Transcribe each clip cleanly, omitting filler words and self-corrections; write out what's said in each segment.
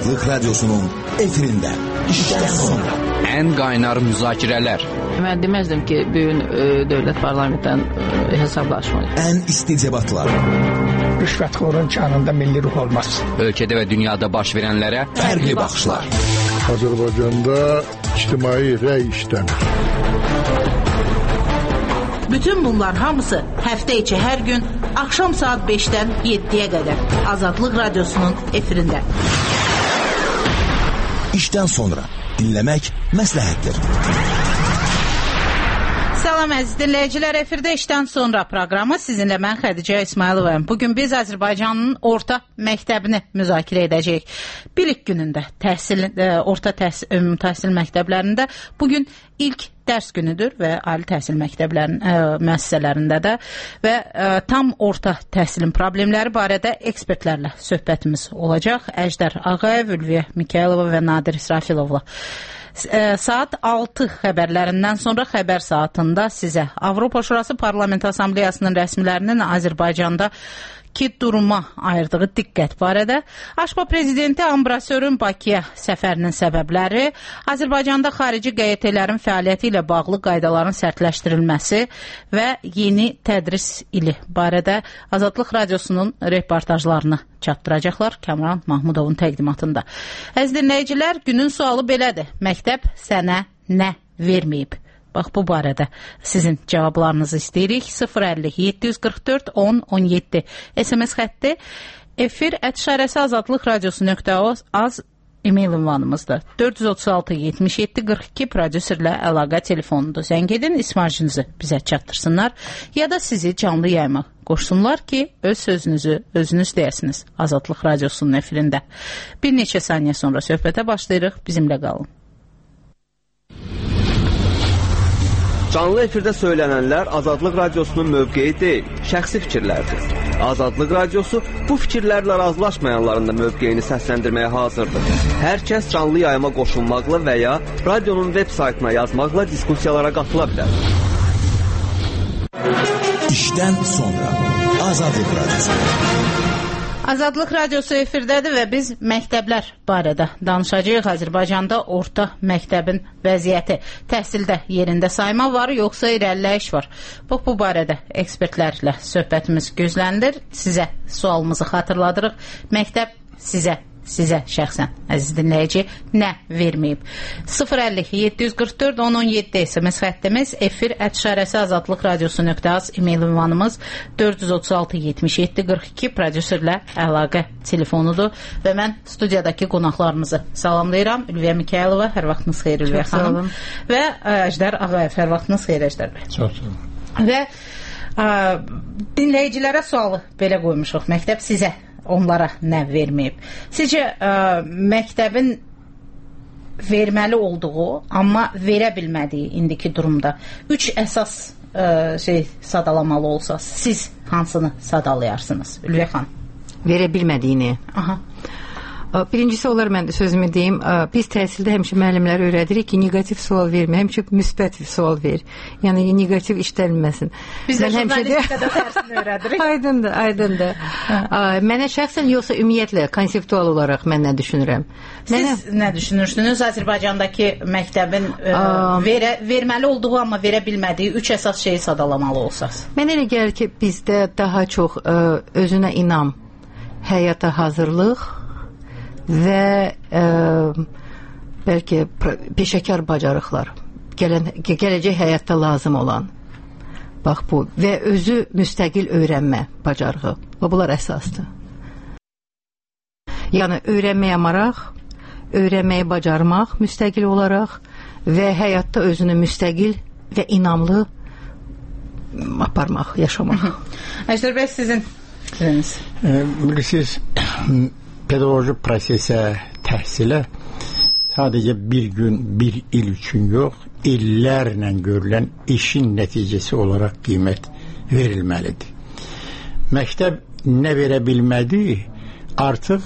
Azadlık Radyosu'nun efirinde işten sonra. En kaynar müzakireler. Ben demezdim ki bugün devlet parlamentten hesaplaşmayı. En isti debatlar. Rüşvetxorun canında milli ruh olmaz. Ülkede ve dünyada baş verenlere farklı bakışlar. Azərbaycanda ictimai rəy işlənir. Bütün bunlar hamısı həftə içi hər gün axşam saat 5'ten 7'ye kadar Azadlık Radyosu'nun efirinde. İşten sonra dinlemek məsləhətdir. Salam əziz dinləyicilər, efirdə işdən sonra proqramı sizinlə mən Xədicə İsmayılovayım. Bugün biz Azərbaycanın orta məktəbini müzakirə edəcəyik. Bir ilk günündə orta təhsil məktəblərində bugün ilk dərs günüdür və ali təhsil məktəblərinin müəssisələrində də və tam orta təhsilin problemləri barədə ekspertlərlə söhbətimiz olacaq. Əjdər Ağayev, Ülviyə Mikayılova və Nadir İsrafilovla. Saat 6 xəbərlərindən sonra xəbər saatında sizə Avropa Şurası Parlament Assambleyasının rəsmilərinin Azərbaycanda ki duruma ayırdığı diqqət barədə, Aşpa prezidenti Ambrasörün Bakıya səfərinin səbəbləri, Azərbaycanda xarici QYT-lərin fəaliyyəti ilə bağlı qaydaların sərtləşdirilməsi və yeni tədris ili barədə Azadlıq Radyosu'nun reportajlarını çatdıracaqlar Kəmran Mahmudovun təqdimatında. Əziz dinləyicilər, günün sualı belədir. Məktəb sənə nə verməyib? Bax, bu barədə sizin cavablarınızı istəyirik. 050-744-10-17 SMS xətti, efir@azadlıqradiosu.az e-mail ünvanımızda 436-77-42 prodüserlə əlaqə telefonudur. Zəng edin, ismarcınızı bizə çatdırsınlar ya da sizi canlı yayma qoşsunlar ki, öz sözünüzü özünüz deyəsiniz Azadlıq Radiosu'nun efirində. Bir neçə saniyə sonra söhbətə başlayırıq, bizimlə qalın. Canlı efirdə söylənənlər Azadlıq Radyosu'nun mövqeyi deyil, şəxsi fikirlərdir. Azadlıq Radyosu bu fikirlərlə razılaşmayanların da mövqeyini səsləndirməyə hazırdır. Hər kəs canlı yayıma qoşulmaqla və ya radionun web saytına yazmaqla diskussiyalara qatıla bilər. İşten sonra Azadlıq Radyosu. Azadlıq Radyosu efirdədir və biz məktəblər barədə danışacağıq. Azərbaycanda orta məktəbin vəziyyəti, təhsildə yerində sayma var, yoxsa irəliləyiş var? Bu barədə ekspertlərlə söhbətimiz gözlənilir. Sizə sualımızı xatırladırıq. Məktəb sizə şəxsən, əziz dinləyici, nə verməyib? 050-744-1017 SMS xəttimiz, efir@azadlıqradiosu.az e-mail ünvanımız 436-77-42 prodüserlə əlaqə telefonudur və mən studiyadakı qonaqlarımızı salamlayıram. Ülviyə Mikayılova, hər vaxtınız xeyir Ülviyə xanım. Və Əjdər Ağayev, hər vaxtınız xeyir Əjdər bəy. Çox sağ olun. Və dinləyicilərə sualı belə qoymuşuq. Məktəb sizə onlara nə verməyib? Sizcə məktəbin verməli olduğu, amma verə bilmədiyi indiki durumda 3 əsas sadalamalı olsa, siz hansını sadalayarsınız Ülviyə xanım? Verə bilmədiyini. Aha. Birincisi olar, mən də sözümü deyim, biz təhsildə həmişə müəllimləri öyrədirik ki, negativ sual vermə, həmişə müsbət sual ver. Yəni negativ işlənməsin. Biz də jurnalistikada tərsini öyrədirik. Aydındır. Mənə şəxsən yoxsa ümumiyyətlə konseptual olaraq mən nə düşünürəm? Siz nə düşünürsünüz Azərbaycandakı məktəbin verməli olduğu, amma verə bilmədiyi 3 əsas şeyi sadalamalı olsaq? Mənə elə gəlir ki, bizdə daha çox özünə inam, həyata hazırlıq və bəlkə peşəkar bacarıqlar, gələcək həyatda lazım olan, bax bu, və özü müstəqil öyrənmə bacarığı, bunlar əsasdır. Yəni öyrənməyə maraq, öyrənməyi bacarmaq müstəqil olaraq və həyatda özünü müstəqil və inamlı aparmaq, yaşamaq. Əjdər bəy, sizin fikriniz? Bilirsiniz, pedagojik prosesə, təhsilə sadəcə bir gün, bir il üçün yox, illərlə görülən işin nəticəsi olaraq qiymət verilməlidir. Məktəb nə verə bilmədi, artıq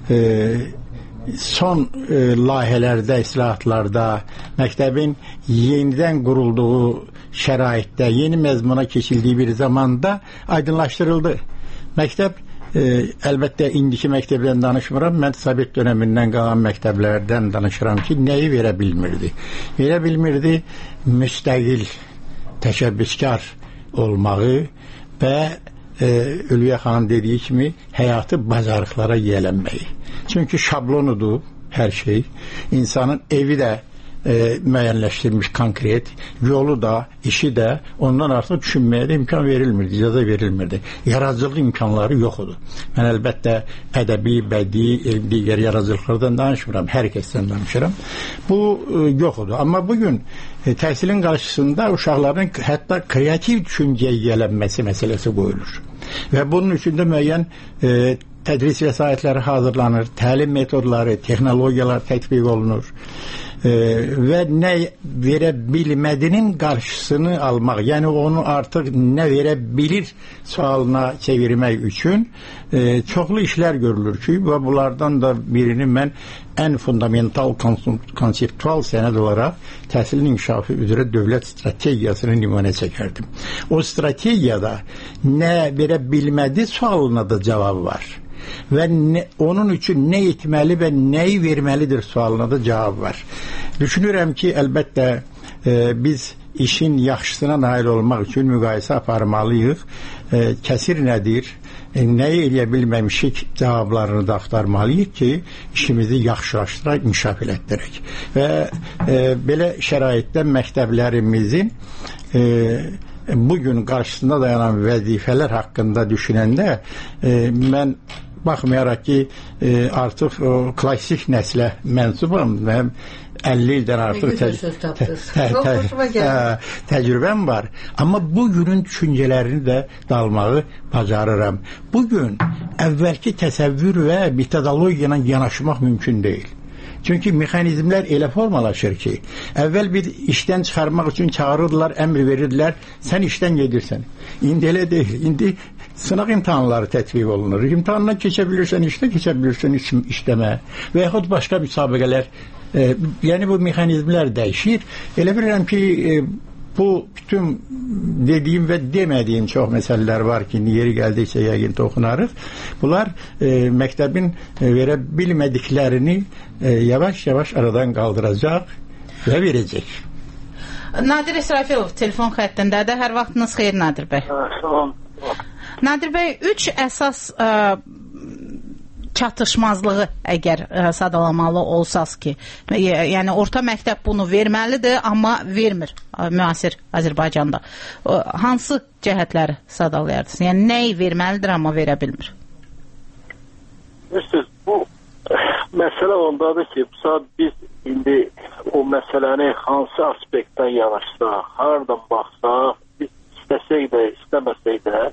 son layihələrdə, islahatlarda, məktəbin yenidən qurulduğu şəraitdə, yeni məzmuna keçildiyi bir zamanda aydınlaşdırıldı. Məktəb əlbəttə indiki məktəbdən danışmıram, mən Sovet dönəmindən qalan məktəblərdən danışıram ki, nəyi verə bilmirdi? Verə bilmirdi müstəqil, təşəbbüskar olmağı və Ülviyə xanım dediyi kimi həyatı bacarıqlara yiyələnməyi. Çünki şablonudur hər şey. İnsanın evi də müəyyənləşdirilmiş konkret, yolu da, işi də ondan artıq düşünməyə də imkan verilmirdi, icazə verilmirdi. Yaradıcılıq imkanları yoxudur. Mən əlbəttə ədəbi, bədii, digər yaradıcılıqlardan danışmıram, hər kəsdən danışıram. Bu yoxudur. Amma bugün təhsilin qarşısında uşaqların hətta kreativ düşüncəyə yiyələnməsi məsələsi qoyulur. Və bunun üçün də müəyyən tədris vəsaitləri hazırlanır, təlim metodları, texnologiyalar tətbiq olunur. Və nə verə bilmədinin qarşısını almaq, yəni onu artıq nə verə bilir sualına çevirmək üçün çoxlu işlər görülür ki, və bunlardan da birini mən ən fundamental konseptual sənəd olaraq təhsilin inkişafı üzrə dövlət strategiyasını nümunə çəkərdim. O strategiyada nə verə bilmədi sualına da cavab var. Və onun üçün nə etməli və nəyi verməlidir sualına da cavab var. Düşünürəm ki, əlbəttə biz işin yaxşısına nail olmaq üçün müqayisə aparmalıyıq. Kəsir nədir? Nəyi eləyə bilməmişik cavablarını da axtarmalıyıq ki, işimizi yaxşılaşdıraq, inkişaf elətdirək. Və belə şəraitdə məktəblərimizin bugün qarşısında dayanan vəzifələr haqqında düşünəndə mən baxmayaraq ki, artıq klassik nəslə mənsubam və 50 ildən artıq təcrübəm var. Amma bugünün düşüncələrini də dalmağı bacarıram. Bugün əvvəlki təsəvvür və metodologiya ilə yanaşmaq mümkün deyil. Çünki mexanizmlər elə formalaşır ki, əvvəl bir işdən çıxarmaq üçün çağırırdılar, əmr verirdilər, sən işdən gedirsən. İndi elə deyil. İndi sınaq imtahanları tətbiq olunur. İmtahandan keçə bilirsən, işdə keçə bilirsən, işləmə və yaxud başqa müsabiqələr. Yəni bu mexanizmlər dəyişir. Elə bilirəm ki, bu bütün dediyim və demədiyim çox məsələlər var ki, yeri gəldikcə yəqin toxunarıq. Bunlar məktəbin verə bilmədiklərini yavaş-yavaş aradan qaldıracaq və verəcək. Nadir İsrafilov telefon xəttindədir. Hər vaxtınız xeyir Nadir bəy. Nadir bəy, 3 əsas çatışmazlığı əgər sadalamalı olsaz ki, yəni orta məktəb bunu verməlidir, amma vermir müasir Azərbaycanda. Hansı cəhətləri sadalayardınız? Yəni nəyi verməlidir, amma verə bilmir? Bilirsiniz, bu məsələ ondadır ki, bu saat biz indi o məsələni hansı aspektdən yanaşsaq, haradan baxsaq, biz istəsək də, istəməsək də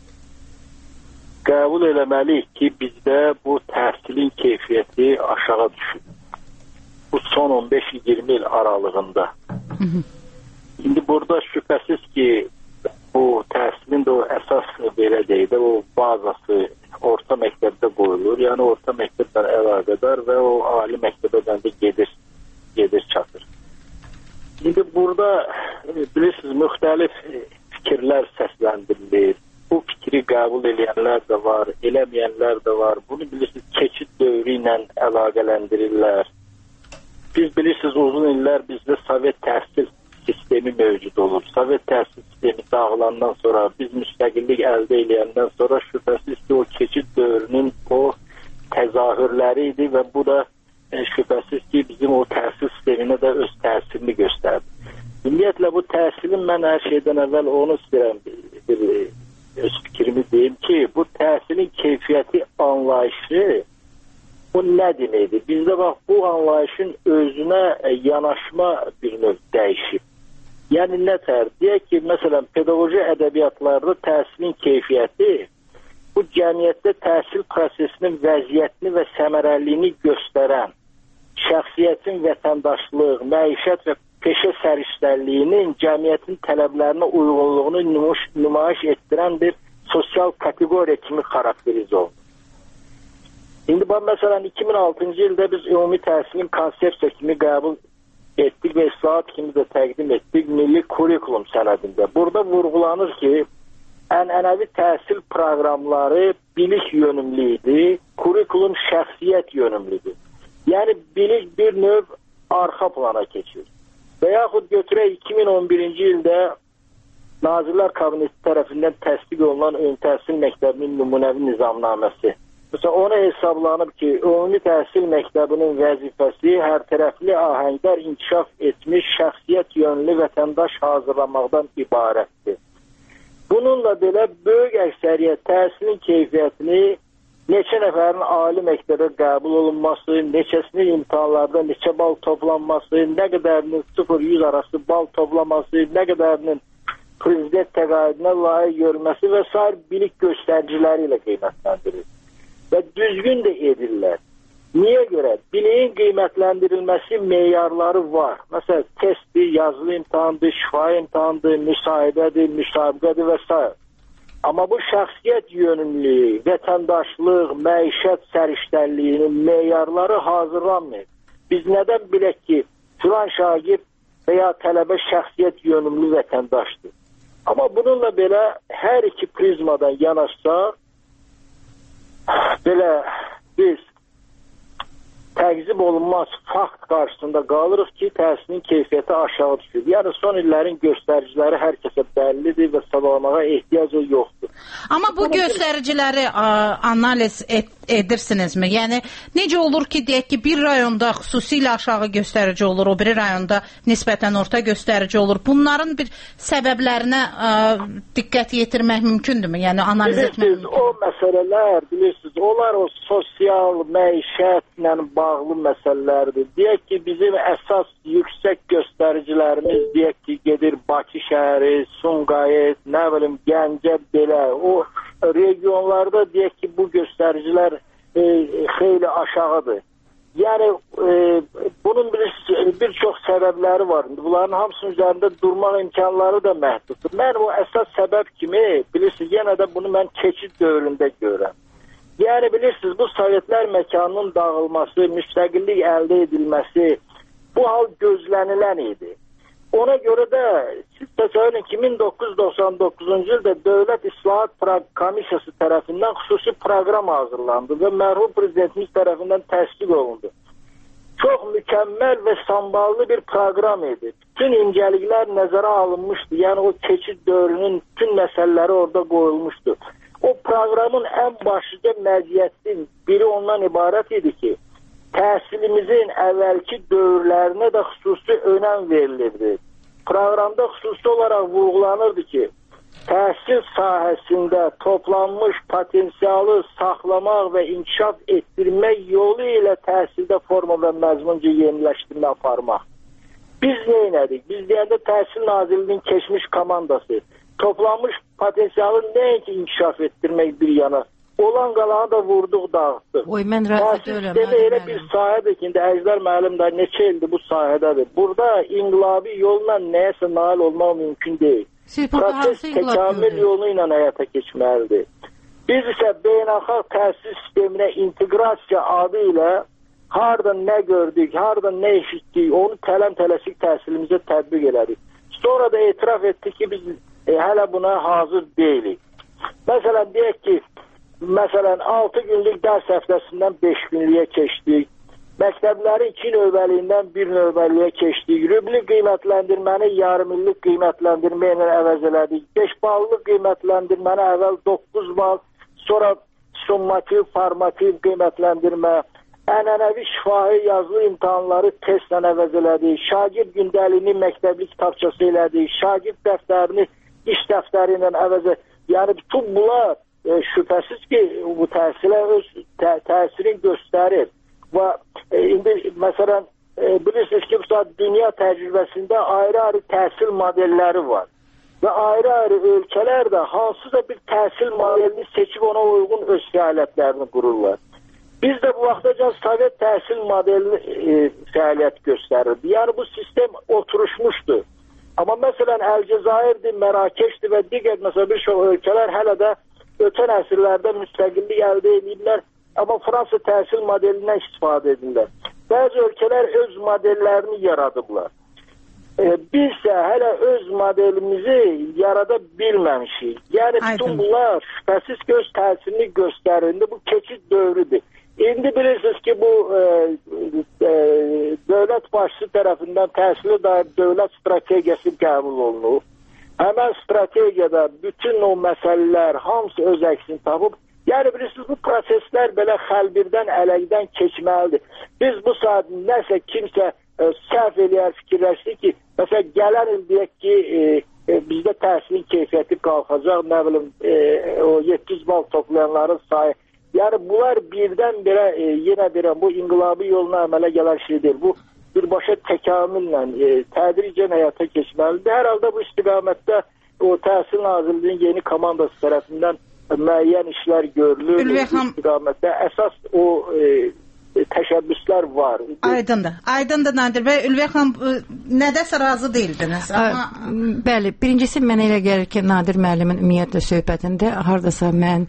qəbul eləməliyik ki, bizdə bu təhsilin keyfiyyəti aşağı düşür. Bu son 15-20 il aralığında. İndi burada şübhəsiz ki, bu təhsilin də o əsas belə deyil də, o bazası orta məktəbdə qoyulur. Yəni orta məktəbdən əlaqədar və o ali məktəbədən də gedir çatır. İndi burada bilirsiniz, müxtəlif fikirlər səsləndirilir. Bu fikri qəbul edənlər də var, eləməyənlər də var. Bunu bilirsiniz, keçid dövrü ilə əlaqələndirirlər. Biz bilirsiniz, uzun illər bizdə Sovet təhsil sistemi mövcud olur. Sovet təhsil sistemi dağılandan sonra, biz müstəqillik əldə edəndən sonra şübhəsiz ki, o keçid dövrünün o təzahürləri idi və bu da şübhəsiz ki, bizim o təhsil sisteminə də öz təsirini göstərdi. Ümumiyyətlə, bu təhsilin mən hər şeydən əvvəl onu istəyirəm, öz fikrimi deyim ki, bu təhsilin keyfiyyəti anlayışı bu nə deməkdir? Bizdə bax, bu anlayışın özünə yanaşma bir növ dəyişib. Yəni nə tər? Deyək ki, məsələn, pedaqoji ədəbiyyatlarda təhsilin keyfiyyəti bu cəmiyyətdə təhsil prosesinin vəziyyətini və səmərəliliyini göstərən şəxsiyyətin vətəndaşlıq, məişət və peşə səriştəliyinin cəmiyyətin tələblərinə uyğunluğunu nümayiş etdirən bir sosial kateqoriya kimi xarakterize oldu. İndi bax, məsələn, 2006-cı ildə biz ümumi təhsilin konsepsiya kimi qəbul etdik və islahat kimi də təqdim etdik milli kurikulum sənədində. Burada vurğulanır ki, ənənəvi təhsil proqramları bilik yönümlü idi, kurikulum şəxsiyyət yönümlüdür. Yəni bilik bir növ arxa plana keçir. Və yaxud götürək 2011-ci ildə Nazirlər Kabineti tərəfindən təsdiq olunan ümumi təhsil məktəbinin nümunəvi nizamnaməsi. Məsələn, ona hesablanıb ki, ümumi təhsil məktəbinin vəzifəsi hər tərəfli ahəngdar inkişaf etmiş şəxsiyyət yönlü vətəndaş hazırlamaqdan ibarətdir. Bununla belə böyük əksəriyyət təhsilin keyfiyyətini neçə nəfərin ali məktəbə qəbul olunması, neçəsinin imtahanlarda neçə bal toplanması, nə qədərinin 0-100 arası bal toplaması, nə qədərinin prezident təqaüdünə layiq görülməsi və sair bilik göstəriciləri ilə qiymətləndirir. Və düzgün də edirlər. Niyə görə? Biliyin qiymətləndirilməsi meyarları var. Məsələn, testdir, yazılı imtahandır, şifahi imtahandır, müsahibədir, müsabiqədir və s. Amma bu şəxsiyyət yönümlü, vətəndaşlıq, məişət səriştənliyinin meyarları hazırlanmır. Biz nədən bilək ki, filan şagird və ya tələbə şəxsiyyət yönümlü vətəndaşdır. Amma bununla belə hər iki prizmadan yanaşsaq, belə biz təqzib olunmaz fakt qarşısında qalırıq ki, təhsilin keyfiyyəti aşağı düşür. Yəni son illərin göstəriciləri hər kəsə bəllidir və sadalamağa ehtiyac yoxdur. Amma bu göstəriciləri analiz edirsinizmi? Yəni necə olur ki, deyək ki, bir rayonda xüsusilə aşağı göstərici olur, o biri rayonda nisbətən orta göstərici olur. Bunların bir səbəblərinə diqqət yetirmək mümkündürmü? Yəni analiz etmək mümkün? O məsələlər, bilirsiniz, onlar o sosial, məişətlə bağlı məsələlərdir. Deyək ki, bizim əsas yüksək göstəricilərimiz, deyək ki, gedir Bakı şəhəri, Sumqayıt, nə bilim, Gəncə, belə. O regionlarda deyək ki, bu göstəricilər xeyli aşağıdır. Yəni, bunun bir çox səbəbləri var. Bunların hamısının üzərində durmaq imkanları da məhduddur. Mən o əsas səbəb kimi, bilirsiniz, yenə də bunu mən keçid dövründə görürəm. Yəni, bilirsiniz, bu Sovetlər məkanının dağılması, müstəqillik əldə edilməsi, bu hal gözlənilən idi. Ona görə də, siz təsəvvürün 1999-cu ildə Dövlət İslahat Komissiyası tərəfindən xüsusi proqram hazırlandı və mərhum prezidentimiz tərəfindən təsdiq olundu. Çox mükəmməl və samballı bir proqram idi. Bütün incəliklər nəzərə alınmışdı. Yəni, o keçid dövrünün bütün məsələləri orada qoyulmuşdu. O proqramın ən başlıca məziyyətinin biri ondan ibarət idi ki, təhsilimizin əvvəlki dövrlərinə də xüsusi önəm verilirdi. Proqramda xüsusi olaraq vurğulanırdı ki, təhsil sahəsində toplanmış potensialı saxlamaq və inkişaf etdirmək yolu ilə təhsildə forma və məzmunca yeniləşdirmə aparmaq. Biz neynədik? Biz deyəndə Təhsil Nazirliyinin keçmiş komandası toplanmış potensialı nəinki inkişaf etdirmək bir yana, olan qalanı da vurduq, dağıtdıq. Təhsil elə bir sahədir ki, indi Əjdər müəllim də neçə ildir bu sahədədir. Burada inqilabi yolla nəyəsə nail olmaq mümkün deyil. Proses təkamül yolu ilə həyata keçməlidir. Biz isə beynəlxalq təhsil sisteminə inteqrasiya adı ilə hardan nə gördük, hardan nə eşitdik, onu tələm-tələsik təhsilimizə tətbiq elədik. Sonra da etiraf etdik ki, biz hələ buna hazır deyilik. Məsələn, deyək ki, 6 günlük dərs həftəsindən 5 günlüyə keçdik. Məktəblərin 2 növbəliyindən 1 növbəliyə keçdik. Rübli qiymətləndirməni yarım illik qiymətləndirmə ilə əvəz elədik. 5 ballıq qiymətləndirməni əvvəl 9 bal, sonra summativ, formativ qiymətləndirmə, ənənəvi şifahi yazılı imtahanları testlə əvəz elədik. Şagird gündəliyini məktəbli kitabçası elədik. Şagird dəftərini iş dəftəri ilə əvəz elədik. Yəni, bütün bunlar şübhəsiz ki, bu təhsilə öz təsirini göstərir. Və indi, məsələn, bilirsiniz ki, dünya təcrübəsində ayrı-ayrı təhsil modelləri var. Və ayrı-ayrı ölkələr də hansısa bir təhsil modelini seçib ona uyğun öz fəaliyyətlərini qururlar. Biz də bu vaxtacan Sovet təhsil modelini fəaliyyət göstərirdi. Yəni, bu sistem oturuşmuşdu. Amma məsələn, Əlcəzairdir, Mərakeşdir və digər məsələn bir çox ölkələr hələ də ötən əsrlərdə müstəqillik əldə edirlər, amma Fransa təhsil modelindən istifadə edirlər. Bəzi ölkələr öz modellərini yaradıblar. Bizsə hələ öz modelimizi yarada bilməmişik. Yəni bütün bunlar şübhəsiz ki, öz təsirini göstərir. İndi bu keçid dövrüdür. İndi bilirsiniz ki, bu dövlət başçısı tərəfindən təhsilə dair dövlət strategiyası qəbul olunub. Həmən strategiyada bütün o məsələlər hamısı öz əksini tapıb. Yəni bilirsiniz, bu proseslər belə xəlbirdən, ələkdən keçməlidir. Biz bu saat nəsə kimsə səhv eləyər, fikirləşdik ki, məsələn, gələn il deyək ki, bizdə təhsilin keyfiyyəti qalxacaq, nə bilim, o 700 bal toplayanların sayı. Yəni, bunlar birdən-birə, yenə deyirəm, bu inqilabi yoluna əmələ gələn şey deyil. Bu, birbaşa təkamüllə, tədricən həyata keçməlidir. Hər halda bu istiqamətdə o Təhsil Nazirliyinin yeni komandası tərəfindən müəyyən işlər görülür. Bu istiqamətdə əsas o təşəbbüslər var. Aydındır Nadir bəy. Ülviyə xanım, nədəsə razı deyildiniz. Bəli, birincisi mənə elə gəlir ki, Nadir müəllimin ümumiyyətlə söhbətində hardasa mən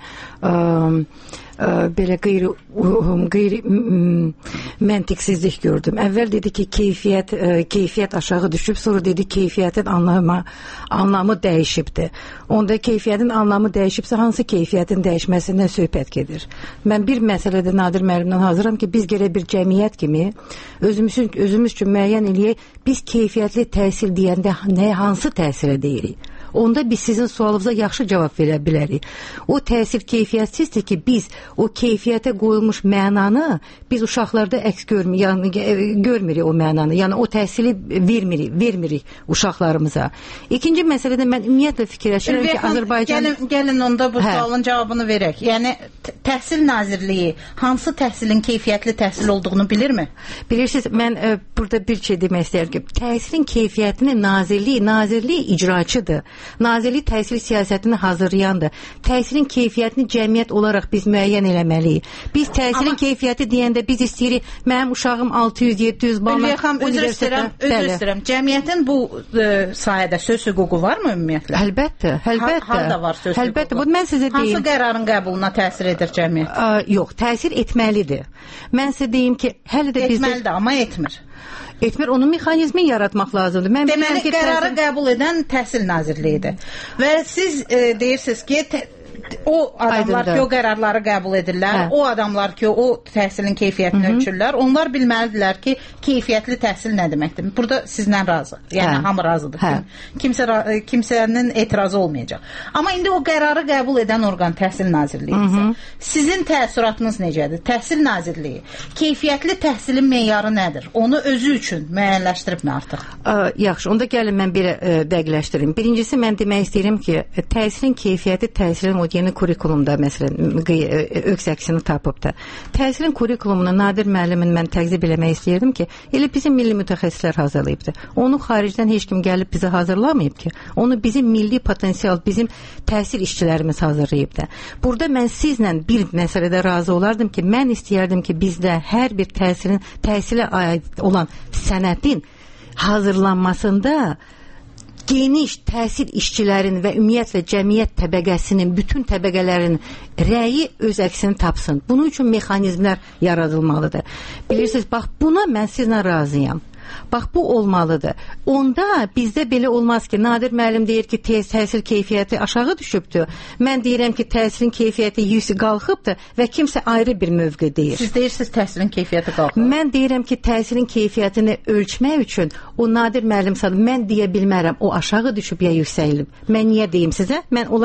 belə qeyri məntiqsizlik gördüm. Əvvəl dedi ki, keyfiyyət aşağı düşüb, sonra dedi keyfiyyətin anlamı dəyişibdir. Onda keyfiyyətin anlamı dəyişibsə, hansı keyfiyyətin dəyişməsindən söhbət gedir? Mən bir məsələdə Nadir müəllimdən hazıram ki, biz gərək bir cəmiyyət kimi özümüz üçün müəyyən eləyək, biz keyfiyyətli təhsil deyəndə hansı təhsilə deyirik? Onda biz sizin sualınıza yaxşı cavab verə bilərik. O təsir keyfiyyətsizdir ki, biz o keyfiyyətə qoyulmuş mənanı biz uşaqlarda əks görmürük o mənanı. Yəni o təsiri vermirik uşaqlarımıza. İkinci məsələdə mən ümumiyyətlə fikirləşirəm ki, Azərbaycan... Gəlin onda bu sualın cavabını verək. Yəni Təhsil Nazirliyi hansı təhsilin keyfiyyətli təhsil olduğunu bilirmi? Bilirsiniz, mən burada bir şey demək istəyirəm ki, təhsilin keyfiyyətini Nazirliyi icraçıdır. Nazirlik təhsil siyasətini hazırlayandır. Təhsilin keyfiyyətini cəmiyyət olaraq biz müəyyən eləməliyik. Biz təhsilin keyfiyyəti deyəndə biz istəyirik, mənim uşağım 600-700 balla universitetə... Üzr istəyirəm. Cəmiyyətin bu sahədə söz hüququ varmı ümumiyyətlə? Əlbəttə. Halda var söz hüququ. Əlbəttə. Mən sizə deyim. Hansı qərarın qəbuluna təsir edir cəmiyyət? Yox, təsir etməlidir. Mən sizə deyim ki, hələ də bizdə... Etməlidir, amma etmir. Etmir, onun mexanizmi yaratmaq lazımdır. Deməli, qərarı qəbul edən Təhsil Nazirliyidir. Və siz deyirsiniz ki, o adamlar ki, o qərarları qəbul edirlər, o adamlar ki, o təhsilin keyfiyyətini ölçürlər, onlar bilməlidirlər ki, keyfiyyətli təhsil nə deməkdir? Burada sizlə razı. Yəni, hamı razıdır. Kimsənin etirazı olmayacaq. Amma indi o qərarı qəbul edən orqan Təhsil Nazirliyidirsə, sizin təəssüratınız necədir? Təhsil Nazirliyi keyfiyyətli təhsilin meyarı nədir? Onu özü üçün müəyyənləşdiribmi artıq? Yaxşı, onda gəlin mən bir dəqiqləşdirim. Birincisi, mən demək istəyirəm ki, təhsilin keyfiyyəti təhsilin o yeni kurikulumda məsələn öz əksini tapıbdır. Təhsilin kurikulumunu Nadir müəllimin mən təqzib eləmək istəyirdim ki, elə bizim milli mütəxəssislər hazırlayıbdır. Onu xaricdən heç kim gəlib bizə hazırlamayıb ki, onu bizim milli potensial, bizim təhsil işçilərimiz hazırlayıbdır. Burada mən sizlə bir məsələdə razı olardım ki, mən istəyərdim ki, bizdə hər bir təhsilə aid olan sənədin hazırlanmasında geniş təhsil işçilərin və ümumiyyətlə cəmiyyət təbəqəsinin, bütün təbəqələrin rəyi öz əksini tapsın. Bunun üçün mexanizmlər yaradılmalıdır. Bilirsiniz, bax buna mən sizlə razıyam. Bax, bu olmalıdır. Onda bizdə belə olmaz ki, Nadir müəllim deyir ki, təhsil keyfiyyəti aşağı düşübdür. Mən deyirəm ki, təhsilin keyfiyyəti qalxıbdır və kimsə ayrı bir mövqe deyir. Siz deyirsiniz təhsilin keyfiyyəti qalxıb. Mən deyirəm ki, təhsilin keyfiyyətini ölçmək üçün o Nadir müəllim mən deyə bilmərəm, o aşağı düşüb ya yüksəlib. Mən niyə deyim sizə?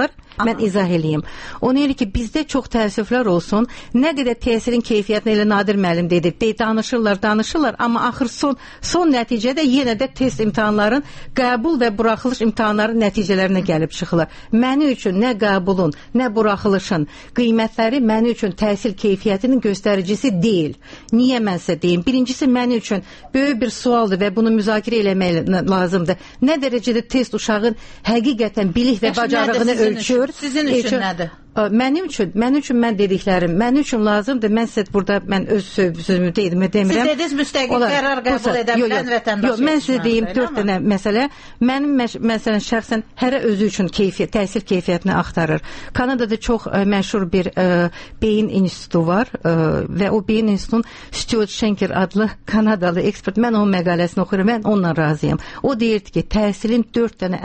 Mən izah eləyim. Onu elə ki, bizdə çox təəssüflər olsun, nə qədər təhsilin keyfiyyətini elə Nadir müəllim dedi, danışırlar, amma axır son nəticədə yenə də test imtahanların, qəbul və buraxılış imtahanları nəticələrinə gəlib çıxırlar. Məni üçün nə qəbulun, nə buraxılışın qiymətləri məni üçün təhsil keyfiyyətinin göstəricisi deyil. Niyə mən sizə deyim? Birincisi, məni üçün böyük bir sualdır və bunu müzakirə eləmək lazımdır. Nə dərəcədə test uşağın həqiqətən bilik və bacarığını ölçür? Sizin üçün nədir? Mənim üçün mən dediklərim, mənim üçün lazımdır. Mən sizə burada öz sözümü demirəm. Siz dediniz müstəqil qərar qəbul edə bilən vətəndaş. Yox, mən sizə deyim 4 dənə məsələ. Mənim məsələn şəxsən hərə özü üçün təhsil keyfiyyətini axtarır. Kanadada çox məşhur bir beyin institutu var və o beyin institutunun Stuart Schenker adlı Kanadalı ekspert. Mən onun məqaləsini oxuyuram, mən onunla razıyam. O deyirdi ki, təhsilin 4 dənə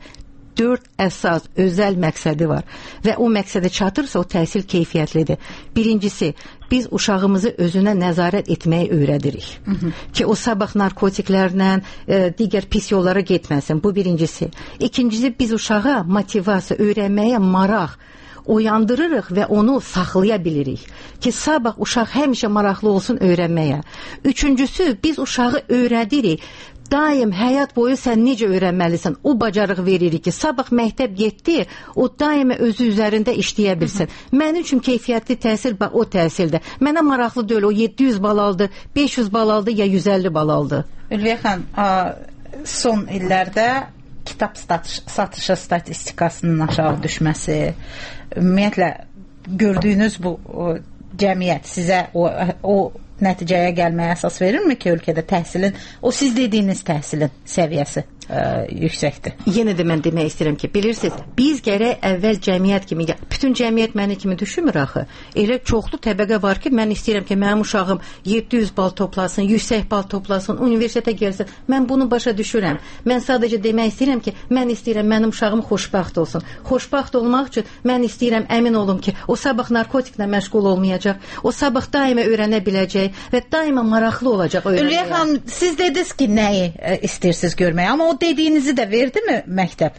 əsas özəl məqsədi var və o məqsədə çatırsa o təhsil keyfiyyətlidir. Birincisi, biz uşağımızı özünə nəzarət etməyi öyrədirik. Ki o sabah narkotiklərlə, digər pis yollara getməsin. Bu birincisi. İkincisi, biz uşağa motivasiya, öyrənməyə maraq oyandırırıq və onu saxlaya bilirik. Ki sabah uşaq həmişə maraqlı olsun öyrənməyə. Üçüncüsü, biz uşağı öyrədirik. Daim həyat boyu sən necə öyrənməlisən, o bacarıq veririk ki, sabah məktəb getdi, o daima özü üzərində işləyə bilsin. Mənim üçün keyfiyyətli təhsil o təhsildir. Mənə maraqlı deyil, o 700 bal aldı, 500 bal aldı, ya 150 bal aldı. Ülviyə xanım, son illərdə kitab satışı statistikasının aşağı düşməsi, ümumiyyətlə gördüyünüz bu cəmiyyət sizə o nəticəyə gəlməyə əsas verirmi ki, ölkədə təhsilin, o siz dediyiniz təhsilin səviyyəsi yüksəkdir? Yenə də mən demək istəyirəm ki, bilirsiniz, biz gərək əvvəl cəmiyyət kimi, bütün cəmiyyət məni kimi düşünmür axı. Elə çoxlu təbəqə var ki, mən istəyirəm ki, mənim uşağım 700 bal toplasın, 180 bal toplasın, universitetə gəlsin. Mən bunu başa düşürəm. Mən sadəcə demək istəyirəm ki, mən istəyirəm mənim uşağım xoşbəxt olsun. Xoşbəxt olmaq üçün mən istəyirəm, əmin olum ki, o sabah narkotiklə məşğul olmayacaq, o sabah daima öyrənə biləcək və daima maraqlı olacaq öyrənməyə. Ülviyə xanım, siz dediniz ki, nəyi istəyirsiniz görməyə, amma o dediyinizi də verdi mi məktəb?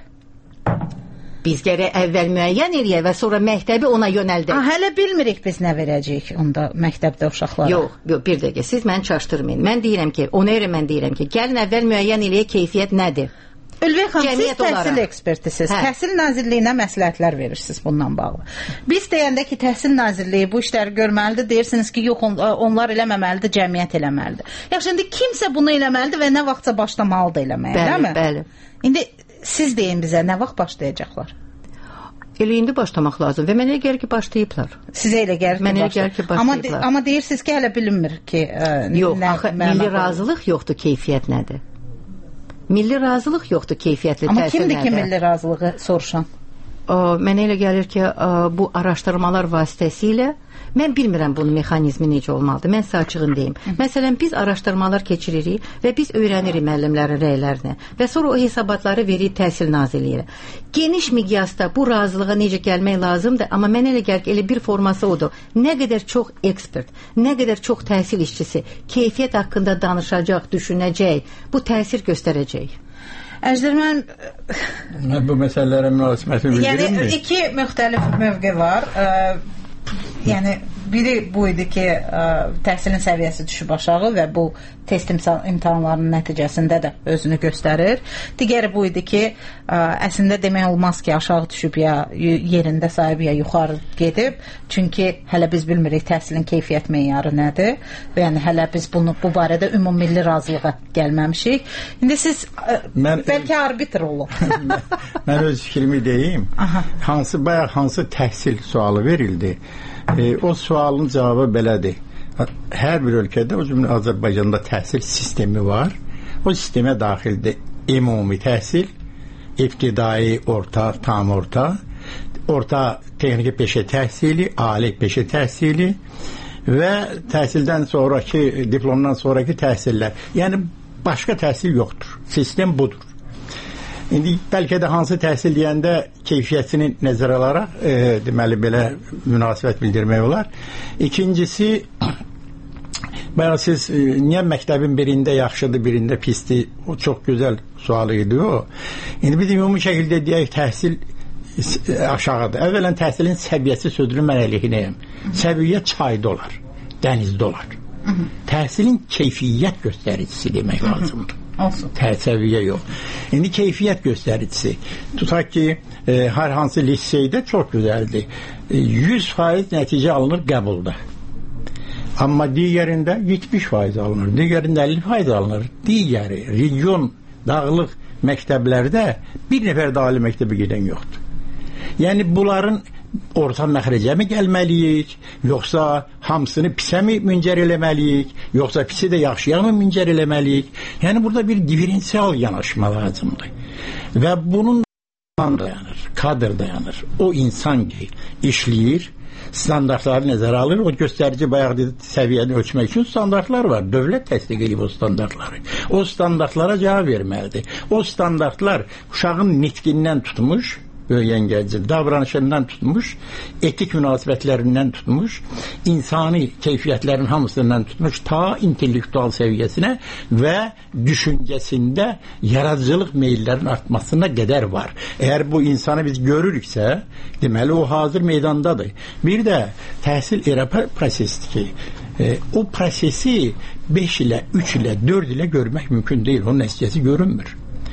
Biz gərək əvvəl müəyyən eləyək və sonra məktəbi ona yönəldək. Hələ bilmirik biz nə verəcəyik onda məktəbdə uşaqlara. Yox, bir dəqiqə, siz məni çaşdırmayın. Mən deyirəm ki, mən deyirəm ki, gəlin əvvəl müəyyən eləyək keyfiyyət nədir? Ülviyə xanım, siz təhsil ekspertisiniz. Təhsil Nazirliyinə məsləhətlər verirsiniz bundan bağlı. Biz deyəndə ki, Təhsil Nazirliyi bu işləri görməlidir, deyirsiniz ki, yox, onlar eləməməlidir, cəmiyyət eləməlidir. Yaxşı, indi kimsə bunu eləməlidir və nə vaxtsa başlamalıdır eləməyə, deyilmi? Bəli. İndi siz deyin bizə, nə vaxt başlayacaqlar? Elə indi başlamaq lazım və mənə gəlir ki, başlayıblar. Sizə elə gəlir ki, başlayıblar. Amma deyirsiniz ki, hələ bilinmir ki... Yox, axı, milli razılıq yoxdur, keyfiyyət nədir? Milli razılıq yoxdur, keyfiyyətli təhsil nədir? Amma kimdir ki, milli razılığı soruşan? Mənə elə gəlir ki, bu araşdırmalar vasitəsilə, mən bilmirəm bunun mexanizmi necə olmalıdır, mən sizə açığın deyim. Məsələn, biz araşdırmalar keçiririk və biz öyrənirik müəllimlərin rəylərini və sonra o hesabatları veririk Təhsil Nazirliyinə. Geniş miqyasda bu razılığa necə gəlmək lazımdır, amma mənə elə gəlir ki, elə bir forması odur. Nə qədər çox ekspert, nə qədər çox təhsil işçisi keyfiyyət haqqında danışacaq, düşünəcək, bu təsir göstərəcək. Əjdər, mən bu məsələlərə münasibətimi bildirim mi? Yəni, iki müxtəlif mövqe var. Yəni, biri bu idi ki, təhsilin səviyyəsi düşüb aşağı və bu test imtahanlarının nəticəsində də özünü göstərir. Digəri bu idi ki, əslində demək olmaz ki, aşağı düşüb ya yerində sahib ya yuxarı gedib. Çünki hələ biz bilmirik təhsilin keyfiyyət meyarı nədir. Yəni, hələ biz bu barədə ümummilli razılığa gəlməmişik. İndi siz bəlkə arbitr olun. Mən öz fikrimi deyim. Bayaq hansı təhsil sualı verildi? O sualın cavabı belədir. Hər bir ölkədə, o cümlə Azərbaycanda təhsil sistemi var. O sistemə daxildir ümumi təhsil, ibtidai, orta, tam orta, orta texniki peşə təhsili, ali peşə təhsili və təhsildən sonraki, diplomdan sonraki təhsillər. Yəni, başqa təhsil yoxdur. Sistem budur. İndi bəlkə də hansı təhsil deyəndə keyfiyyətini nəzərə alaraq deməli belə münasibət bildirmək olar. İkincisi, bayaq siz niyə məktəbin birində yaxşıdır, birində pisdir? O çox gözəl sualı idi o. İndi biz ümumi şəkildə deyək, təhsil aşağıdır. Əvvələn təhsilin səviyyəsi sözünü mən əleyhinəyəm. Səviyyə çayda olar, dənizdə olar. Təhsilin keyfiyyət göstəricisi demək lazımdır. Səviyyə yox. İndi keyfiyyət göstəricisi. Tutaq ki, hər hansı liseydə çox gözəldir. 100% nəticə alınır qəbulda. Amma digərində 70% alınır, digərində 50% alınır. Digəri, region, dağlıq məktəblərdə bir nəfər də ali məktəbə gedən yoxdur. Yəni, bunların orta məxrəcə mi gəlməliyik, yoxsa hamısını pisə mi müncər eləməliyik, yoxsa pisi də yaxşıya mı müncər eləməliyik? Yəni burada bir diferensial yanaşma lazımdır. Və bunun dayanır, kadr dayanır. O insan ki, işləyir, standartları nəzərə alır, o göstərici bayaq səviyyəni ölçmək üçün standartlar var. Dövlət təsdiq edib o standartları. O standartlara cavab verməlidir. O standartlar uşağın nitqindən tutmuş, böyüyən gəncin davranışından tutmuş, etik münasibətlərindən tutmuş, insani keyfiyyətlərin hamısından tutmuş, ta intellektual səviyyəsinə və düşüncəsində yaradıcılıq meyillərin artmasına qədər var. Əgər bu insanı biz görürüksə, deməli o hazır meydandadır. Bir də təhsil era prosesidir ki, o prosesi 5 ilə, 3 ilə, 4 ilə görmək mümkün deyil. Onun nəticəsi görünmür.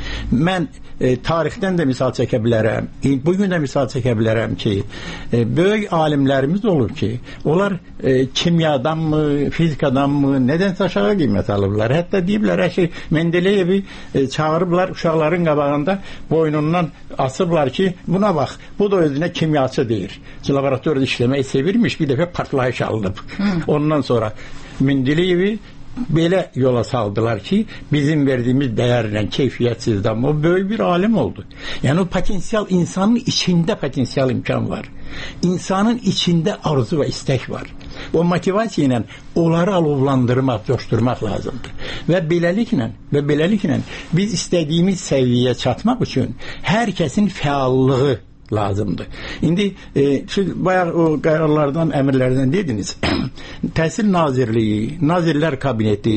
Mən tarixdən də misal çəkə bilərəm, bugün də misal çəkə bilərəm ki, böyük alimlərimiz olur ki, onlar kimyadanmı, fizikadanmı, nədənsə aşağı qiymət alıblar. Hətta deyiblər, Mendeleyevi çağırıblar uşaqların qabağında boynundan asıblar ki, buna bax, bu da özünə kimyaçı deyir. Laboratoriyada işləməyi sevirmiş, bir dəfə partlayış alınıb. Ondan sonra Mendeleyevi belə yola saldılar ki, bizim verdiyimiz dəyərlə keyfiyyətsizdir, amma o böyük bir alim oldu. Yəni o potensial, insanın içində potensial imkan var. İnsanın içində arzu və istək var. O motivasiya ilə onları alovlandırmaq, coşdurmaq lazımdır. Və beləliklə biz istədiyimiz səviyyəyə çatmaq üçün hər kəsin fəallığı lazımdır. İndi bayaq o qərarlardan, əmrlərdən dediniz. Təhsil Nazirliyi, Nazirlər Kabineti,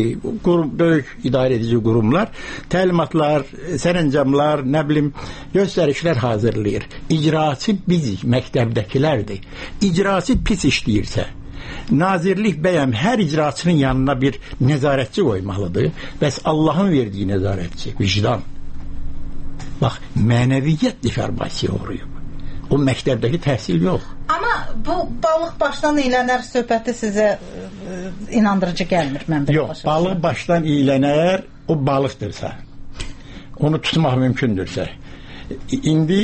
böyük idarə edici qurumlar təlimatlar, sərəncamlar, nə bilim, göstərişlər hazırlayır. İcraçı biz məktəbdəkilərdir. İcraçı pis işləyirsə, Nazirlik bəyəm hər icraçının yanına bir nəzarətçi qoymalıdır. Bəs Allahın verdiyi nəzarətçi, vicdan. Bax, mənəviyyət deformasiya uğrayıb. O məktəbdəki təhsil yox. Amma bu balıq başdan iylənər söhbəti sizə inandırıcı gəlmir, mən belə yox, balıq başdan iylənər, o balıqdırsa, onu tutmaq mümkündürsə. İndi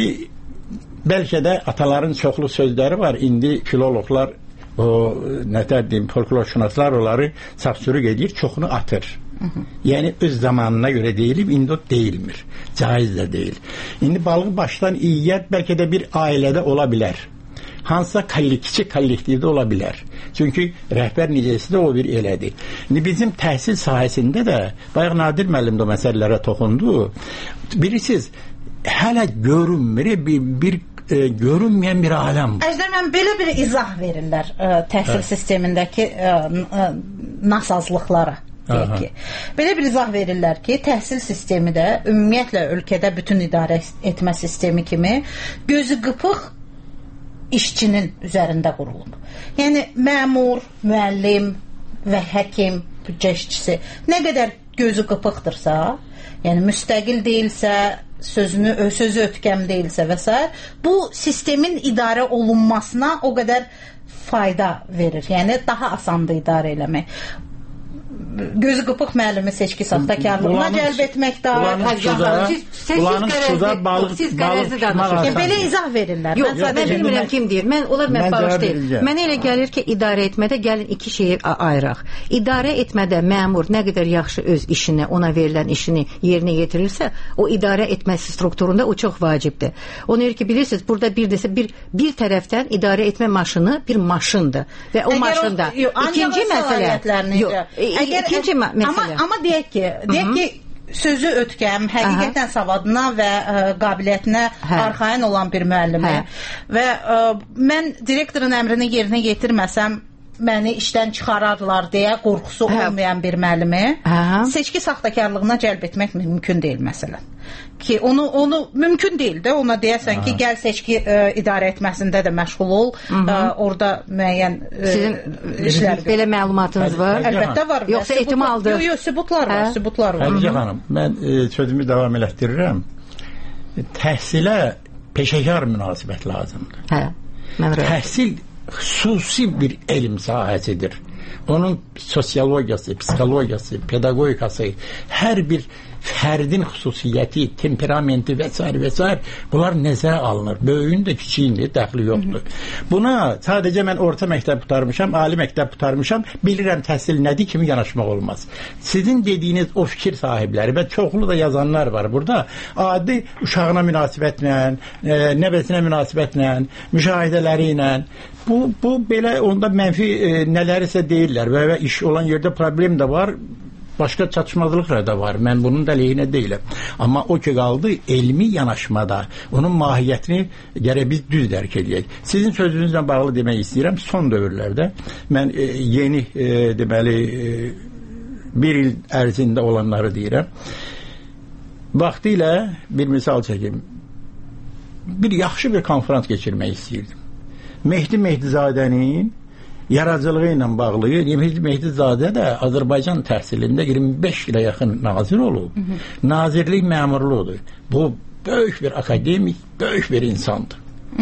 bəlkə də ataların çoxlu sözləri var, indi filologlar, o nətər deyim, folklorşünaslar onları saf-sürük edir, çoxunu atır. Yəni öz zamanına görə deyilib, indi o deyilmir, caiz də deyil. İndi balığı başdan iyyət bəlkə də bir ailədə ola bilər, hansısa kiçik kollektivdə ola bilər. Çünki rəhbər necəsi də o bir elədir. İndi bizim təhsil sahəsində də bayaq Nadir müəllim də məsələlərə toxundu. Bilirsiniz, hələ görünmür bir görünməyən bir aləm. Əjdər müəllim, belə bir izah verirlər təhsil sistemindəki nasazlıqlara. Ki, belə bir izah verirlər ki, təhsil sistemi də ümumiyyətlə ölkədə bütün idarə etmə sistemi kimi gözü qıpıq işçinin üzərində qurulub. Yəni məmur, müəllim və həkim, büdcə işçisi nə qədər gözü qıpıqdırsa, yəni müstəqil deyilsə, sözü ötkəm deyilsə və s. bu sistemin idarə olunmasına o qədər fayda verir. Yəni daha asandır idarə eləmək. Gözü qıpıq müəllimi seçki saxtakarlığına cəlb etməkdə. Belə izah verirlər. Yox, mən bilmirəm kim deyir. Mən bağışlayır. Mənə elə gəlir ki, idarə etmədə gəlin iki şeyi ayıraq. İdarə etmədə məmur nə qədər yaxşı öz işini, ona verilən işini yerinə yetirirsə, o idarə etməsi strukturunda o çox vacibdir. Onu deyir ki, bilirsiniz, burada bir tərəfdən idarə etmə maşını bir maşındır və o maşında ikinci məsələ Amma deyək ki, sözü ötkəm, həqiqətən savadına və qabiliyyətinə arxayın olan bir müəllimi və mən direktorun əmrini yerinə yetirməsəm məni işdən çıxararlar deyə qorxusu olmayan bir müəllimi seçki saxtakarlığına cəlb etmək mümkün deyil məsələn. Ki onu mümkün deyil də, ona deyəsən ki, gəl seçki idarə etməsində də məşğul ol, orada müəyyən işlər. Belə məlumatınız var? Əlbəttə var. Yoxsa ehtimaldır? Yox, sübutlar var. Xədicə xanım, mən sözümü davam elətdirirəm. Təhsilə peşəkar münasibət lazımdır. Təhsil xüsusi bir elm sahəsidir. Onun sosiologiyası, psixologiyası, pedagogikası, hər bir fərdin xüsusiyyəti, temperamenti və s. bunlar nəzərə alınır. Böyüyün də kiçiyin də dəxli yoxdur. Buna sadəcə mən orta məktəb qurtarmışam, ali məktəb qurtarmışam, bilirəm təhsil nədir kimi yanaşmaq olmaz. Sizin dediyiniz o fikir sahibləri və çoxlu da yazanlar var burada. Adi uşağına münasibətlə, nəvəsinə münasibətlə, müşahidələri ilə bu belə onda mənfi nələrisə deyirlər və iş olan yerdə problem də var. Başqa çatışmazlıqlar da var. Mən bunun da əleyhinə deyiləm. Amma o ki qaldı elmi yanaşmada onun mahiyyətini gərək biz düz dərk edək. Sizin sözünüzlə bağlı demək istəyirəm. Son dövrlərdə mən yeni deməli bir il ərzində olanları deyirəm. Vaxtilə bir misal çəkim. Bir yaxşı bir konferans keçirmək istəyirdim. Mehdi Mehdizadənin yaradıcılığı ilə bağlı. Mehdizadə də Azərbaycan təhsilində 25 ilə yaxın nazir olub. Nazirlik məmurluğudur. Bu böyük bir akademik, böyük bir insandır.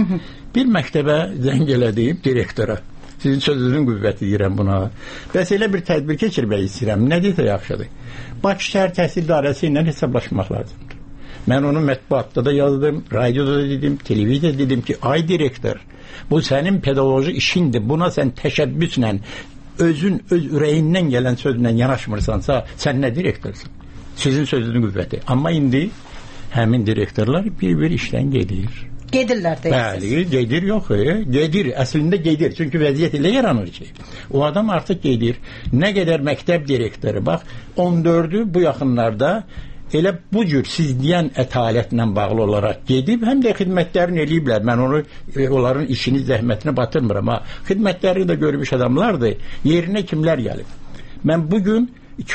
Bir məktəbə zəng elədiyim direktora. Sizin sözünüzün qüvvəti deyirəm buna. Bəs elə bir tədbir keçirmək istəyirəm. Nə deyirsə yaxşıdır. Bakı Şəhər Təhsil İdarəsi ilə hesablaşmaq lazımdır. Mən onu mətbuatda da yazdım, radioda da dedim, televiziyada dedim ki, ay direktor, bu sənin pedagojik işindir. Buna sən təşəbbüslə, öz ürəyindən gələn sözlə yanaşmırsansa, sən nə direktorsun? Sizin sözünün qüvvəti. Amma indi həmin direktorlar bir işdən gedir. Gedirlər deyirsiniz. Bəli, gedir yox. Gedir, əslində gedir. Çünki vəziyyət elə yaranır ki, o adam artıq gedir. Nə qədər məktəb direktoru, bax, 14-ü bu yaxınlarda elə bu cür siz deyən ətalətlə bağlı olaraq gedib, həm də xidmətlərini eləyiblər. Mən onu, onların işini, zəhmətini batırmıram. Xidmətlərini də görmüş adamlardır. Yerinə kimlər gəlib? Mən bugün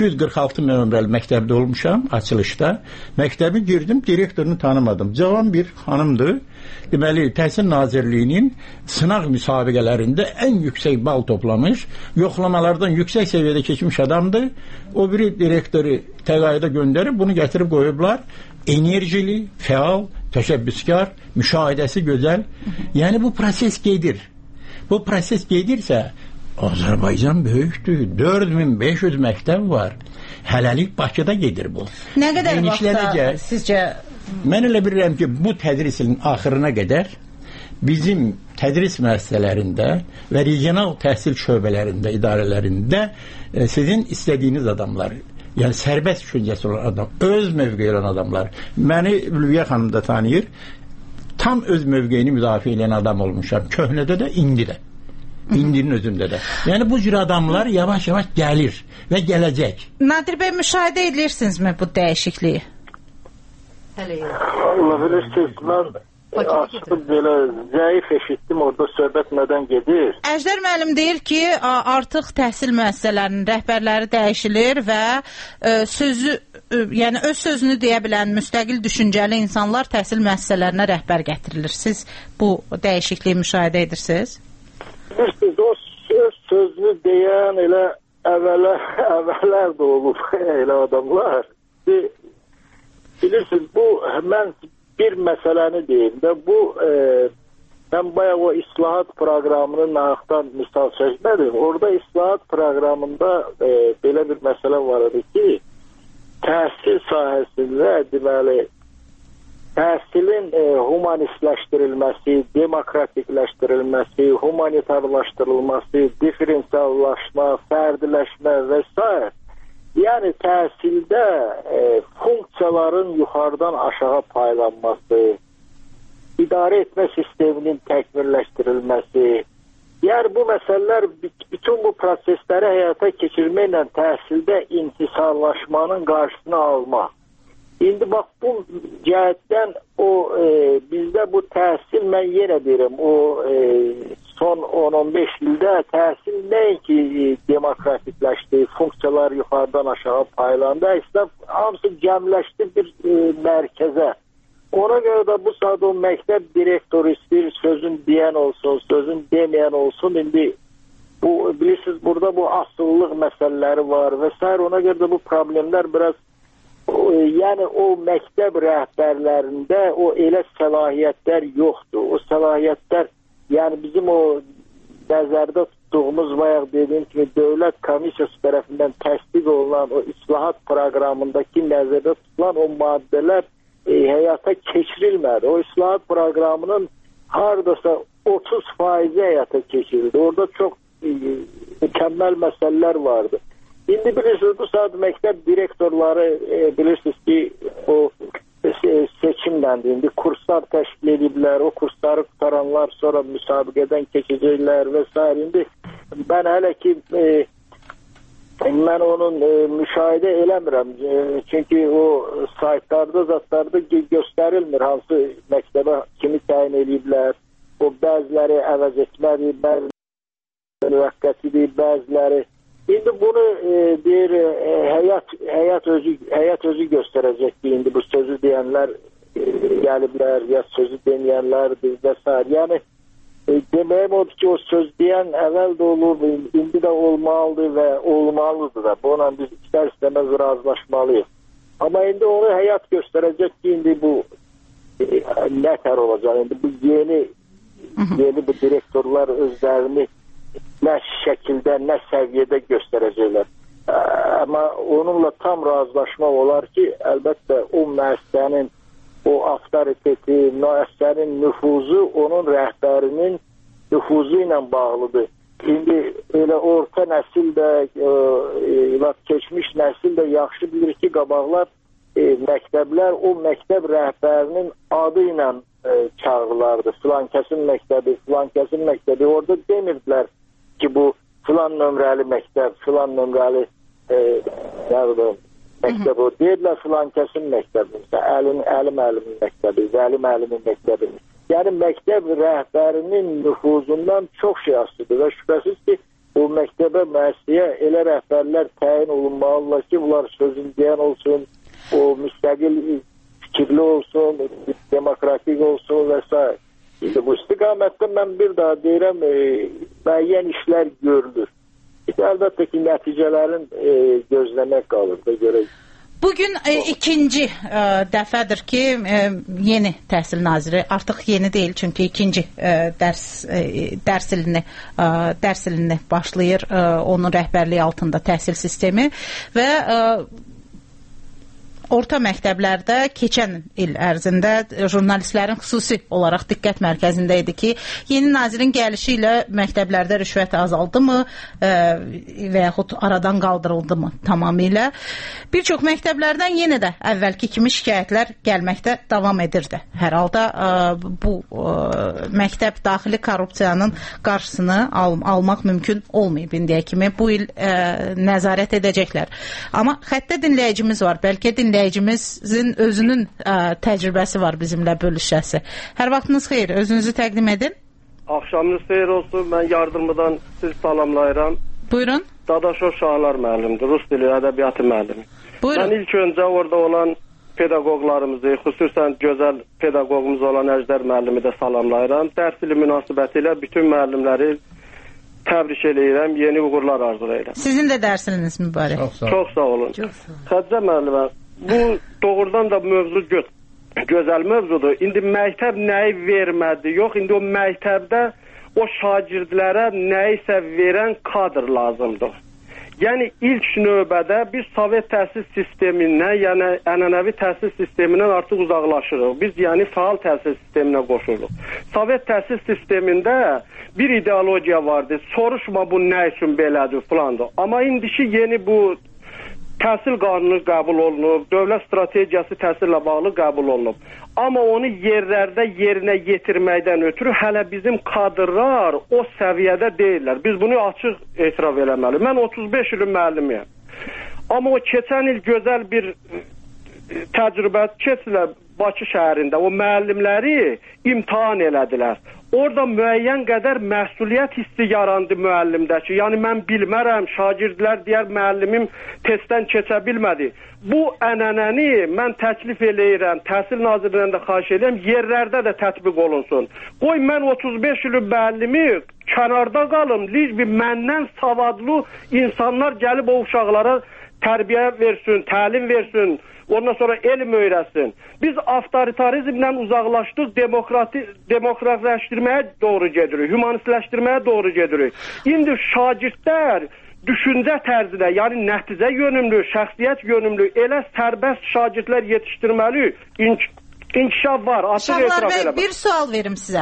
246 nömrəli məktəbdə olmuşam, açılışda. Məktəbi girdim, direktorunu tanımadım. Cavan bir xanımdır. Deməli, Təhsil Nazirliyinin sınaq müsabiqələrində ən yüksək bal toplamış, yoxlamalardan yüksək səviyyədə keçmiş adamdır. O biri direktoru təqaüdə göndərib, bunu gətirib qoyublar. Enerjili, fəal, təşəbbüskar, müşahidəsi gözəl. Yəni, bu proses gedir. Bu proses gedirsə, Azərbaycan böyükdür. 4500 məktəb var. Hələlik Bakıda gedir bu. Nə qədər vaxtda sizcə? Mən elə bilirəm ki, bu tədrisin axırına qədər bizim tədris müəssisələrində və regional təhsil şöbələrində, idarələrində sizin istədiyiniz adamlar, yəni sərbəst düşüncəsi olan adam, öz mövqeyi olan adamlar. Məni Ülviyə xanım da tanıyır. Tam öz mövqeyini müdafiə edən adam olmuşam. Köhnədə də, indi də. İndinin özündə də. Yəni bu cür adamlar yavaş-yavaş gəlir və gələcək. Nadir bəy, müşahidə edirsinizmi bu dəyişikliyi? Allah bilirsiniz, mən açıb belə zəif eşitdim, orada söhbət nədən gedir. Əjdər müəllim deyir ki, artıq təhsil müəssisələrinin rəhbərləri dəyişilir və yəni öz sözünü deyə bilən müstəqil düşüncəli insanlar təhsil müəssisələrinə rəhbər gətirilir. Siz bu dəyişikliyi müşahidə edirsiniz? Bilirsiniz, o sözünü deyən elə əvvəllər də olub elə adamlar. Bilirsiniz, bu, mən bir məsələni deyim də, bu, mən bayaq o islahat proqramını nağıqdan misal çəkmədim. Orada islahat proqramında belə bir məsələ var idi ki, təhsil sahəsində deməli, təhsilin humanistləşdirilməsi, demokratikləşdirilməsi, humanitarlaşdırılması, diferensiallaşma, fərdiləşmə və s. Yəni təhsildə funksiyaların yuxarıdan aşağı paylanması, idarə etmə sisteminin təkmilləşdirilməsi, yəni bu məsələlər bütün bu prosesləri həyata keçirməklə təhsildə intisarlaşmanın qarşısını almaq. İndi bax bu cəhətdən bizdə bu təhsil, mən yenə deyirəm, son 10-15 ildə təhsil nəinki demokratikləşdi, funksiyalar yuxarıdan aşağı paylandı, hamısı cəmləşdi bir mərkəzə. Ona görə də bu saat o məktəb direktoru istəyir, sözün deyən olsun, sözün deməyən olsun. İndi bu, bilirsiniz, burada bu asıllıq məsələləri var və s. Ona görə də bu problemlər biraz yəni o məktəb rəhbərlərində o elə səlahiyyətlər yoxdur. O səlahiyyətlər, yəni bizim o nəzərdə tuttuğumuz bayaq dediyim kimi dövlət komissiyası tərəfindən təsdiq olunan o islahat proqramındakı nəzərdə tutulan o maddələr həyata keçirilmədi. O islahat proqramının hardasa 30% həyata keçirildi. Orada çox mükəmməl məsələlər vardı. İndi bilirsiniz, bu saat məktəb direktorları bilirsiniz ki, o seçimləndi. İndi kurslar təşkil ediblər, o kursları qutaranlar sonra müsabiqədən keçəcəklər və s. İndi mən hələ ki mən onun müşahidə eləmirəm. Çünki o saytlarda, zatlarda göstərilmir hansı məktəbə kimi təyin ediblər. O bəziləri əvəz etmədir, bəziləri müvəqqətidir, bəziləri. İndi bunu deyir həyat özü göstərəcəkdir. İndi bu sözü deyənlər gəliblər, ya sözü deməyənlərdir və s. Yəni deməyim odur ki, o söz deyən əvvəl də olur, indi də olmalıdır və olmalıdır da. Bununla biz istər-istəməz razılaşmalıyıq. Amma indi onu həyat göstərəcək ki, indi bu nətər olacaq. İndi bu yeni bu direktorlar özlərini nə şəkildə, nə səviyyədə göstərəcəklər. Amma onunla tam razılaşmaq olar ki, əlbəttə o müəssisənin o avtoriteti, müəssisənin nüfuzu onun rəhbərinin nüfuzu ilə bağlıdır. İndi elə orta nəsil də, keçmiş nəsil də yaxşı bilir ki, qabaqlar məktəblər o məktəb rəhbərinin adı ilə çağırılardı. Filankəsin məktəbi. Orada demirdilər ki, bu filan nömrəli məktəb, filan nömrəli məktəb o. Deyirlər filan kəsin məktəbi, Əlim müəllimin məktəbi, Vəli müəllimin məktəbi. Yəni məktəb rəhbərinin nüfuzundan çox şey asılıdır və şübhəsiz ki, o məktəbə, müəssisəyə elə rəhbərlər təyin olunmalılar ki, bunlar sözün deyən olsun, o müstəqil fikirli olsun, demokratik olsun və s. İndi bu istiqamətdə mən bir daha deyirəm, müəyyən işlər görülür. Əlbəttə ki, nəticələrin gözləmək qalır da görək. Bugün ikinci dəfədir ki, yeni təhsil naziri, artıq yeni deyil, çünki ikinci dərs ilini başlayır onun rəhbərliyi altında təhsil sistemi və orta məktəblərdə keçən il ərzində jurnalistlərin xüsusi olaraq diqqət mərkəzində idi ki, yeni nazirin gəlişi ilə məktəblərdə rüşvət azaldı mı və yaxud aradan qaldırıldı mı tamamilə? Bir çox məktəblərdən yenə də əvvəlki kimi şikayətlər gəlməkdə davam edirdi. Hər halda bu məktəb daxili korrupsiyanın qarşısını almaq mümkün olmayıb indiyə kimi. Bu il nəzarət edəcəklər. Amma xəttə dinləyicimiz var. Bəlkə dinləyicimizin özünün təcrübəsi var bizimlə bölüşəsi. Hər vaxtınız xeyir, özünüzü təqdim edin. Axşamınız xeyir olsun. Mən yardımdan siz salamlayıram. Buyurun. Dadaşov Şahlar müəllimdir, Rus dili ədəbiyyatı müəllimi. Buyurun. Mən ilk öncə orada olan pedaqoqlarımızı, xüsusən gözəl pedaqoqumuz olan Əjdər müəllimi də salamlayıram. Dərs ili münasibəti ilə bütün müəllimləri təbrik eləyirəm, yeni uğurlar arzulayıram. Sizin də dərsiniz mübarək. Çox sağ olun. Xədicə müəllimə, bu doğrudan da mövzu gözəl mövzudur. İndi məktəb nəyi vermədi? Yox, indi o məktəbdə o şagirdlərə nəyisə verən kadr lazımdır. Yəni ilk növbədə biz Sovet təhsil sistemindən, yəni ənənəvi təhsil sistemindən artıq uzaqlaşırıq. Biz yəni fəal təhsil sisteminə qoşuruq. Sovet təhsil sistemində bir ideologiya vardı. Soruşma bu nə üçün belədir filandır. Amma indiki yeni bu təhsil qanunu qəbul olunub, dövlət strategiyası təhsillə bağlı qəbul olunub. Amma onu yerlərdə yerinə yetirməkdən ötürü hələ bizim kadrlar o səviyyədə deyirlər. Biz bunu açıq etiraf eləməliyik. Mən 35 ilin müəllimiyəm. Amma o keçən il gözəl bir təcrübə keçdilər Bakı şəhərində. O müəllimləri imtahan elədilər. Orada müəyyən qədər məsuliyyət hissi yarandı müəllimdəki. Yəni mən bilmərəm, şagirdlər deyər müəllimim testdən keçə bilmədi. Bu ənənəni mən təklif eləyirəm, Təhsil Nazirliyindən də xahiş edirəm, yerlərdə də tətbiq olunsun. Qoy mən 35 ilin müəllimi kənarda qalım, bir məndən savadlı insanlar gəlib o uşaqlara tərbiyə versin, təlim versin, ondan sonra elm öyrətsin. Biz avtoritarizmdən uzaqlaşdıq, demokratləşdirməyə doğru gedirik, humanistləşdirməyə doğru gedirik. İndi şagirdlər düşüncə tərzinə, yəni nəticə yönümlü, şəxsiyyət yönümlü, elə sərbəst şagirdlər yetişdirməli, İnkişaf var. Şahlar bəy, bir sual verim sizə.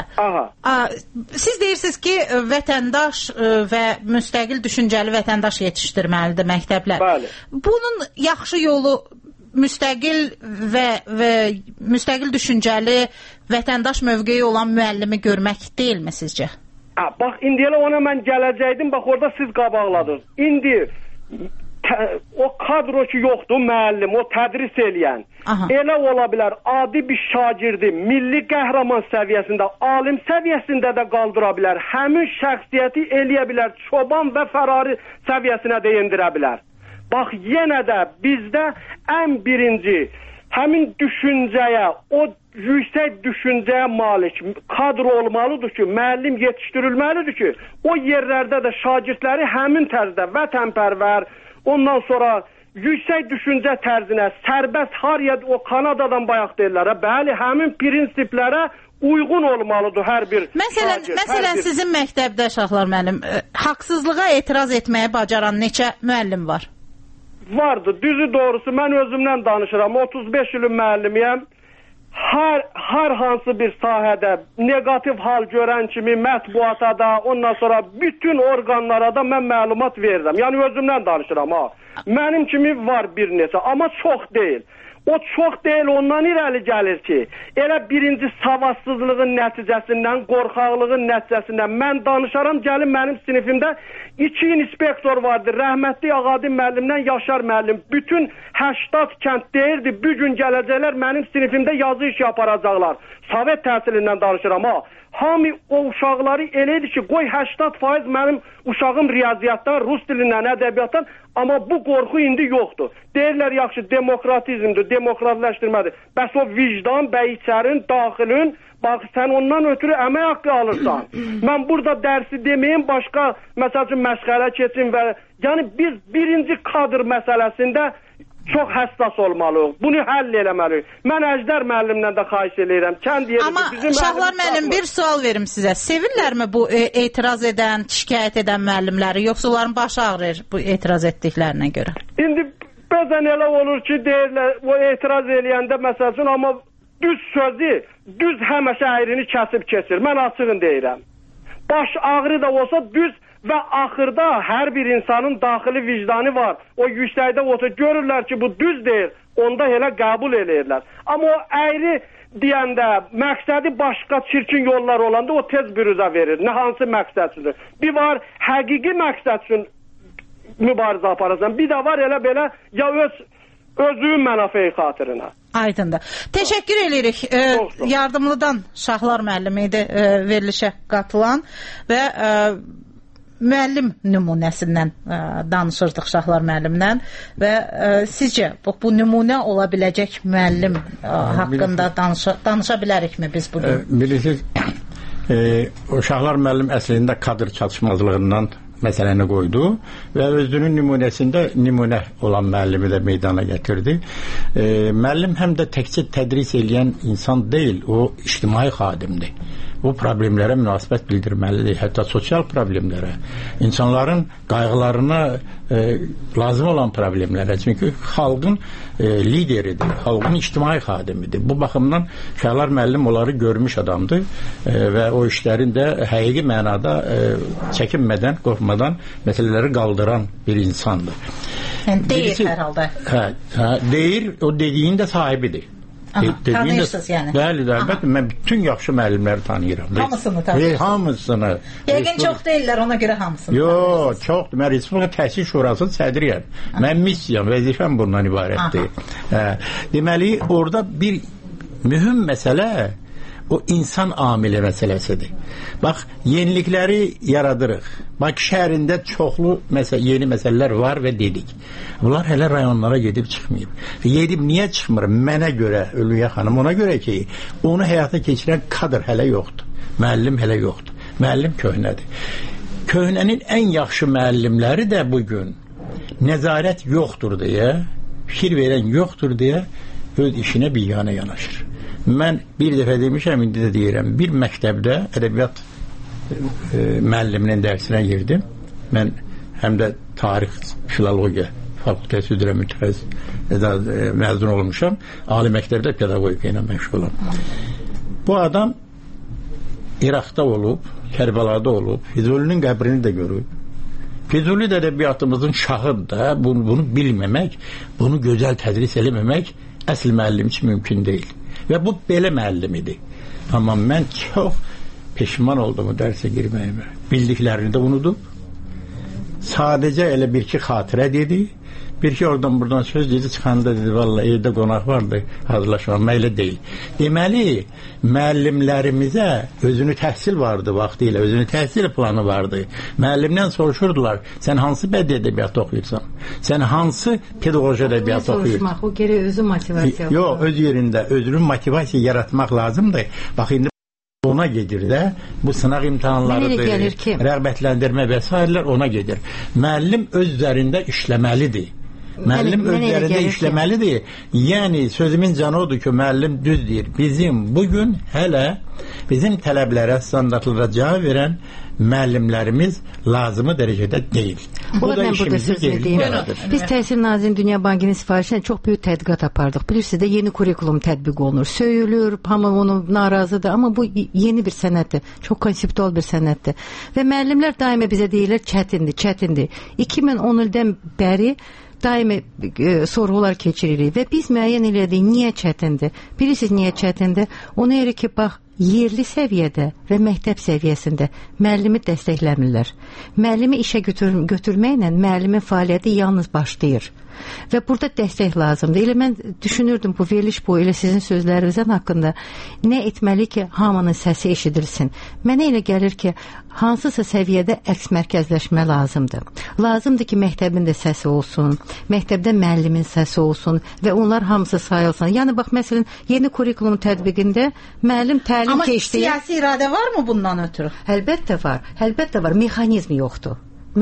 Siz deyirsiniz ki, vətəndaş və müstəqil düşüncəli vətəndaş yetişdirməlidir məktəblər. Bəli. Bunun yaxşı yolu müstəqil və müstəqil düşüncəli vətəndaş mövqeyi olan müəllimi görmək deyilmi sizcə? Bax, indi elə ona mən gələcəkdim, bax orada siz qabaqladınız. İndi o kadro ki yoxdur, müəllim, o tədris eləyən. Elə ola bilər, adi bir şagirdi milli qəhrəman səviyyəsində, alim səviyyəsində də qaldıra bilər. Həmin şəxsiyyəti eləyə bilər, çoban və fərari səviyyəsinə də endirə bilər. Bax, yenə də bizdə ən birinci həmin düşüncəyə, o yüksək düşüncəyə malik kadro olmalıdır ki, müəllim yetişdirilməlidir ki, o yerlərdə də şagirdləri həmin tərzdə vətənpərvər, ondan sonra yüksək düşüncə tərzinə, sərbəst hariyyət, o Kanadadan bayaq deyirlər, bəli, həmin prinsiplərə uyğun olmalıdır hər bir şagird. Məsələn, sizin məktəbdə Şahlar müəllim, haqsızlığa etiraz etməyə bacaran neçə müəllim var? Vardı, düzü doğrusu, mən özümdən danışıram, 35 ilin müəllimiyəm. Hər hansı bir sahədə negativ hal görən kimi mətbuata da, ondan sonra bütün orqanlara da mən məlumat verirəm. Yəni özümdən danışıram. Mənim kimi var bir neçə, amma çox deyil. O çox deyil, ondan irəli gəlir ki, elə birinci savadsızlığın nəticəsindən, qorxaqlığın nəticəsindən mən danışaram, gəlin mənim sinifimdə 2 inspektor vardı, rəhmətli Ağadim müəllimdən Yaşar müəllim. Bütün 80 kənd deyirdi, bir gün gələcəklər mənim sinifimdə yazı iş yaparacaqlar. Sovet təhsilindən danışıram. Hamı o uşaqları eləydi ki, qoy 80% mənim uşağım riyaziyyatdan, rus dilindən, ədəbiyyatdan, amma bu qorxu indi yoxdur. Deyirlər, yaxşı, demokratizmdir, demokratləşdirmədir. Bəs o vicdan, bəyçərin, daxilin, bax, sən ondan ötürü əmək haqqı alırsan. Mən burada dərsi deməyim, başqa, məsəl üçün, məşğələ keçin və, yəni biz birinci kadr məsələsində çox həssas olmalıyıq. Bunu həll eləməliyik. Mən Əjdər müəllimdən də xahiş edirəm. Amma Şahlar müəllim, bir sual verim sizə. Sevirlərmi bu etiraz edən, şikayət edən müəllimləri, yoxsa onların başı ağrır bu etiraz etdiklərinə görə? İndi bəzən elə olur ki, deyirlər, o etiraz eləyəndə məsəl üçün, amma düz sözü, düz həmişə əyrini kəsib keçir. Mən açığın deyirəm. Baş ağrı da olsa düz və axırda hər bir insanın daxili vicdanı var. O yüksəkdə olsa görürlər ki, bu düz deyil, onda elə qəbul eləyirlər. Amma o əyri deyəndə, məqsədi başqa çirkin yollar olanda o tez bürüzə verir. Nə hansı məqsəd üçündür? Bir var, həqiqi məqsəd üçün mübarizə aparasan. Bir də var elə belə, ya özünün mənafeyi xatirinə. Aydındır. Təşəkkür edirik. Yardımlıdan Şahlar müəllim idi verilişə qatılan və müəllim nümunəsindən danışırdıq Şahlar müəllimdən və sizcə bu nümunə ola biləcək müəllim haqqında danışa bilərikmi biz bugün? Bilirsiniz, o Şahlar müəllim əslində kadr çatışmazlığından məsələni qoydu və özünün nümunəsində nümunə olan müəllimi də meydana gətirdi. Müəllim həm də təkcə tədris eləyən insan deyil, o ictimai xadimdir. Bu problemlərə münasibət bildirməlidir, hətta sosial problemlərə, insanların qayğılarına lazım olan problemlərə, çünki xalqın lideridir, xalqın ictimai xadimidir. Bu baxımdan Şahlar müəllim onları görmüş adamdır və o işlərin də həqiqi mənada çəkinmədən, qorxmadan məsələləri qaldıran bir insandır. Yəni deyir hər halda. Deyir, o dediyin də sahibidir. Tanıyırsınız yəni. Bəli, əlbəttə, mən bütün yaxşı müəllimləri tanıyıram. Hamısını tanıyırsınız? Hamısını. Yəqin çox deyirlər, ona görə hamısını tanıyırsınız. Yox, çoxdur. Mən Respublika Təhsil Şurasının sədriyəm. Mən missiyam, vəzifəm bundan ibarətdir. Deməli, orada bir mühüm məsələ o insan amili məsələsidir. Bax, yenilikləri yaradırıq. Bakı şəhərində çoxlu yeni məsələlər var və dedik. Bunlar hələ rayonlara gedib çıxmayıb. Gedib niyə çıxmır? Mənə görə, Ölüyə xanım, ona görə ki, onu həyata keçirən kadr hələ yoxdur. Müəllim hələ yoxdur. Müəllim köhnədir. Köhnənin ən yaxşı müəllimləri də bugün nəzarət yoxdur deyə, fikir verən yoxdur deyə öz işinə biganə yanaşır. Mən bir dəfə demişəm, indi də deyirəm, bir məktəbdə ədəbiyyat müəlliminin dərsinə girdim. Mən həm də tarix, filologiya fakültəsi üzrə məzun olmuşam. Ali məktəbdə pedaqogika ilə məşğulam. Bu adam İraqda olub, Kərbəlada olub, Füzulinin qəbrini də görüb. Füzuli də ədəbiyyatımızın şahıdır da, bunu bilməmək, bunu gözəl tədris eləməmək əsl müəllim üçün mümkün deyil. Və bu belə müəllim idi. Amma mən çox peşman oldum dərsə girməyimə. Bildiklərini də unudub. Sadəcə elə bir-iki xatirə dedi. Bir-iki oradan-buradan söz dedi, çıxanda dedi, vallahi evdə qonaq vardı, hazırlaşmam, elə deyil. Deməli, müəllimlərimizə özünü təhsil vardı vaxtı ilə, özünü təhsil planı vardı. Müəllimdən soruşurdular, sən hansı bədii ədəbiyyat oxuyursan? Sən hansı pedaqoji ədəbiyyat oxuyursan? O gərək özü motivasiya. Yox, öz yerində özünün motivasiya yaratmaq lazımdır. Bax, indi ona gedir də, bu sınaq imtahanlarıdır, rəğbətləndirmə və s. ona gedir. Müəllim öz üzərində işləməlidir. Müəllim öz üzərində işləməlidir. Yəni, sözümün canı odur ki, müəllim düz deyir. Bizim bugün hələ bizim tələblərə, standartlara cavab verən müəllimlərimiz lazımı dərəcədə deyil. Bu da işimizi gerilim yaradır. Biz Təhsil Nazirinin Dünya Bankının sifarişindən çox böyük tədqiqat apardıq. Bilirsiniz də yeni kurikulum tətbiq olunur. Söyülür, hamı onu narazıdır, amma bu yeni bir sənətdir. Çox konseptual bir sənətdir. Və müəllimlər daima bizə deyirlər, çətindir. 2010 ildən bəri daimi sorğular keçiririk və biz müəyyən elədik, niyə çətindir? Bilirsiniz, niyə çətindir? Ona görə ki, bax, yerli səviyyədə və məktəb səviyyəsində müəllimi dəstəkləmirlər. Müəllimi işə götürməklə müəllimin fəaliyyəti yalnız başlayır. Və burada dəstək lazımdır. Elə mən düşünürdüm bu veriliş boyu, elə sizin sözlərinizin haqqında nə etməli ki, hamının səsi eşidilsin. Mənə elə gəlir ki, hansısa səviyyədə əks mərkəzləşmə lazımdır. Lazımdır ki, məktəbin də səsi olsun, məktəbdə müəllimin səsi olsun və onlar hamısı sayılsın. Yəni, bax, məsələn, yeni kurikulum tətbiqində müəllim təlim keçdi. Amma siyasi iradə varmı bundan ötürü? Əlbəttə var. Mexanizmi yoxdur.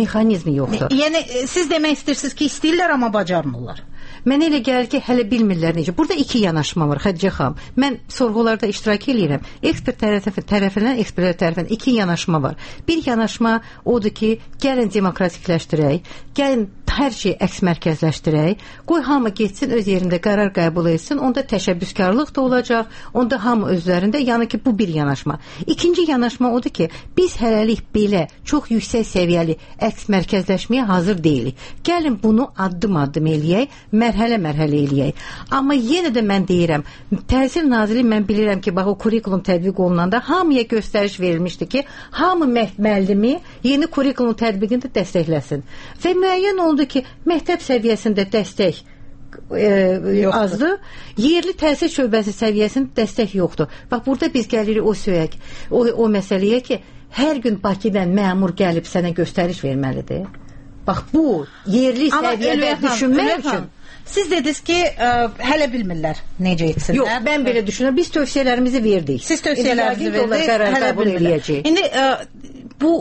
Yəni, siz demək istəyirsiniz ki, istəyirlər, amma bacarmırlar. Mənə elə gəlir ki, hələ bilmirlər necə. Burada iki yanaşma var, Xədicə xanım. Mən sorğularda iştirak edirəm. Ekspert tərəfindən, ekspertlər tərəfindən iki yanaşma var. Bir yanaşma odur ki, gəlin demokratikləşdirək, gəlin hər şeyi əks mərkəzləşdirək, qoy hamı getsin, öz yerində qərar qəbul etsin, onda təşəbbüskarlıq da olacaq, onda hamı özlərində, yəni ki, bu bir yanaşma. İkinci yanaşma odur ki, biz hələlik belə çox yüksək səviyyəli əks mərkəzləşməyə hazır deyilik. Gəlin bunu addım-addım eləyək, mərhələ-mərhələ eləyək. Amma yenə də mən deyirəm, Təhsil Nazirliyi mən bilirəm ki, bax o kurikulum tətbiq olunanda hamıya göstəriş verilmişdi ki, hamı müəllimi yeni kurikulum tətbiqində dəstəkləsin. Və müəyyən oldu ki, məktəb səviyyəsində dəstək azdır, yerli təhsil şöbəsi səviyyəsində dəstək yoxdur. Bax, burada biz gəlirik o məsələyə ki, hər gün Bakıdan məmur gəlib sənə göstəriş verməlidir. Bax, bu yerli səviyyədə düşünmək üçün. Siz dediniz ki, hələ bilmirlər necə etsinlər. Yox, mən belə düşünürəm. Biz tövsiyələrimizi verdik. Siz tövsiyələrinizi verdik, hələ bilmirlər. İndi bu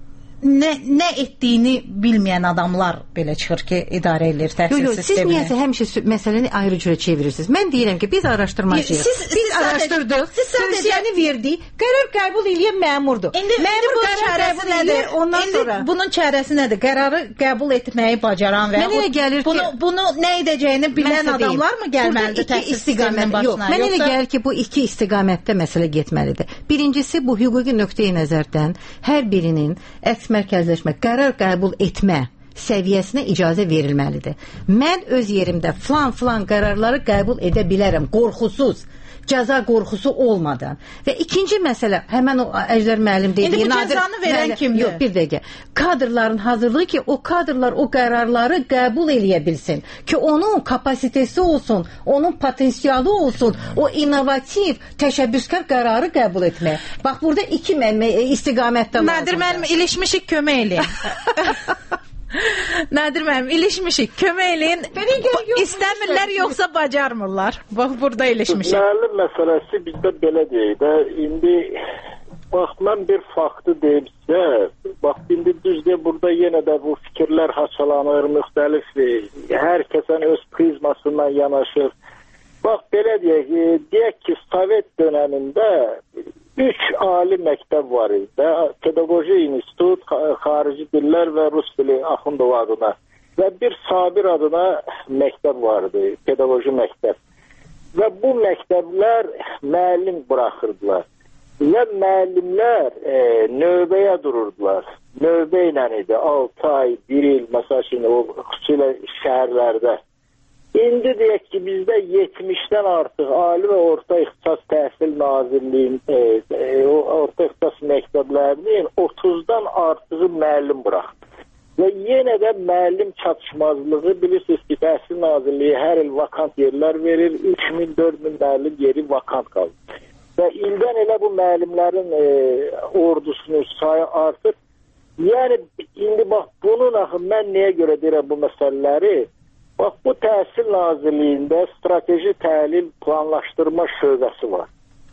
nə etdiyini bilməyən adamlar belə çıxır ki, idarə edir təhsil sistemini. Siz niyəsə həmişə məsələni ayrı cürə çevirirsiniz. Mən deyirəm ki, biz araşdırmacıyıq. Biz araşdırdıq, tövsiyəni verdik, qərar qəbul edən məmurdur. Məmur qərar qəbul edir, ondan sonra. Bunun çarəsi nədir? Qərarı qəbul etməyi bacaran və bunu nə edəcəyini bilən adamlar mı gəlməlidir təhsil sisteminin başına? Mən elə gəlir ki, bu iki istiqamətdə məsələ getməlidir. Birincisi, bu hüquqi nöqteyi nəzərdən hər birinin mərkəzləşmə, qərar qəbul etmə səviyyəsinə icazə verilməlidir. Mən öz yerimdə filan qərarları qəbul edə bilərəm, qorxusuz, cəza qorxusu olmadan. Və ikinci məsələ, həmən o Əjdər müəllim dediyi... İndi bu cəzanı verən kimdir? Yox, bir dəqiqə. Kadrların hazırlığı ki, o kadrlar o qərarları qəbul eləyə bilsin. Ki, onun kapasitesi olsun, onun potensialı olsun, o inovativ, təşəbbüskar qərarı qəbul etməyə. Bax, burada iki istiqamətdə lazımdır. Nadir müəllim, ilişmişik, kömək eləyin. Nadir müəllim, ilişmişik, kömək eləyin. İstəmirlər, yoxsa bacarmırlar. Bax, burada ilişmişik. Müəllim məsələsi bizdə belə deyək də, indi Bax, mən bir faktı deyim sizə. Bax, indi düzdür, burada yenə də bu fikirlər haçalanır, müxtəlif, hər kəsən öz prizmasından yanaşır. Bax, belə deyək ki, Sovet dönəmində 3 ali məktəb var idi. Pedaqoji institut, xarici dillər və rus dili Axundov adına. Və bir Sabir adına məktəb vardı, pedaqoji məktəb. Və bu məktəblər müəllim buraxırdılar. Və müəllimlər növbəyə dururdular. Növbə ilə idi, 6 ay, 1 il, məsələn, o xüsusilə şəhərlərdə. İndi deyək ki, bizdə 70-dən artıq Ali və Orta İxtisas Təhsil Nazirliyinin, Orta İxtisas məktəblərinin 30-dan artığı müəllim buraxdı. Və yenə də müəllim çatışmazlığı, bilirsiniz ki, Təhsil Nazirliyi hər il vakant yerlər verir, 3000-4000 müəllim yeri vakant qalır. Və ildən elə bu müəllimlərin ordusunun sayı artır. Yəni, indi bax, bunun axı, mən nəyə görə deyirəm bu məsələləri? Bax, bu Təhsil Nazirliyində strateji təlim planlaşdırma şöbəsi var.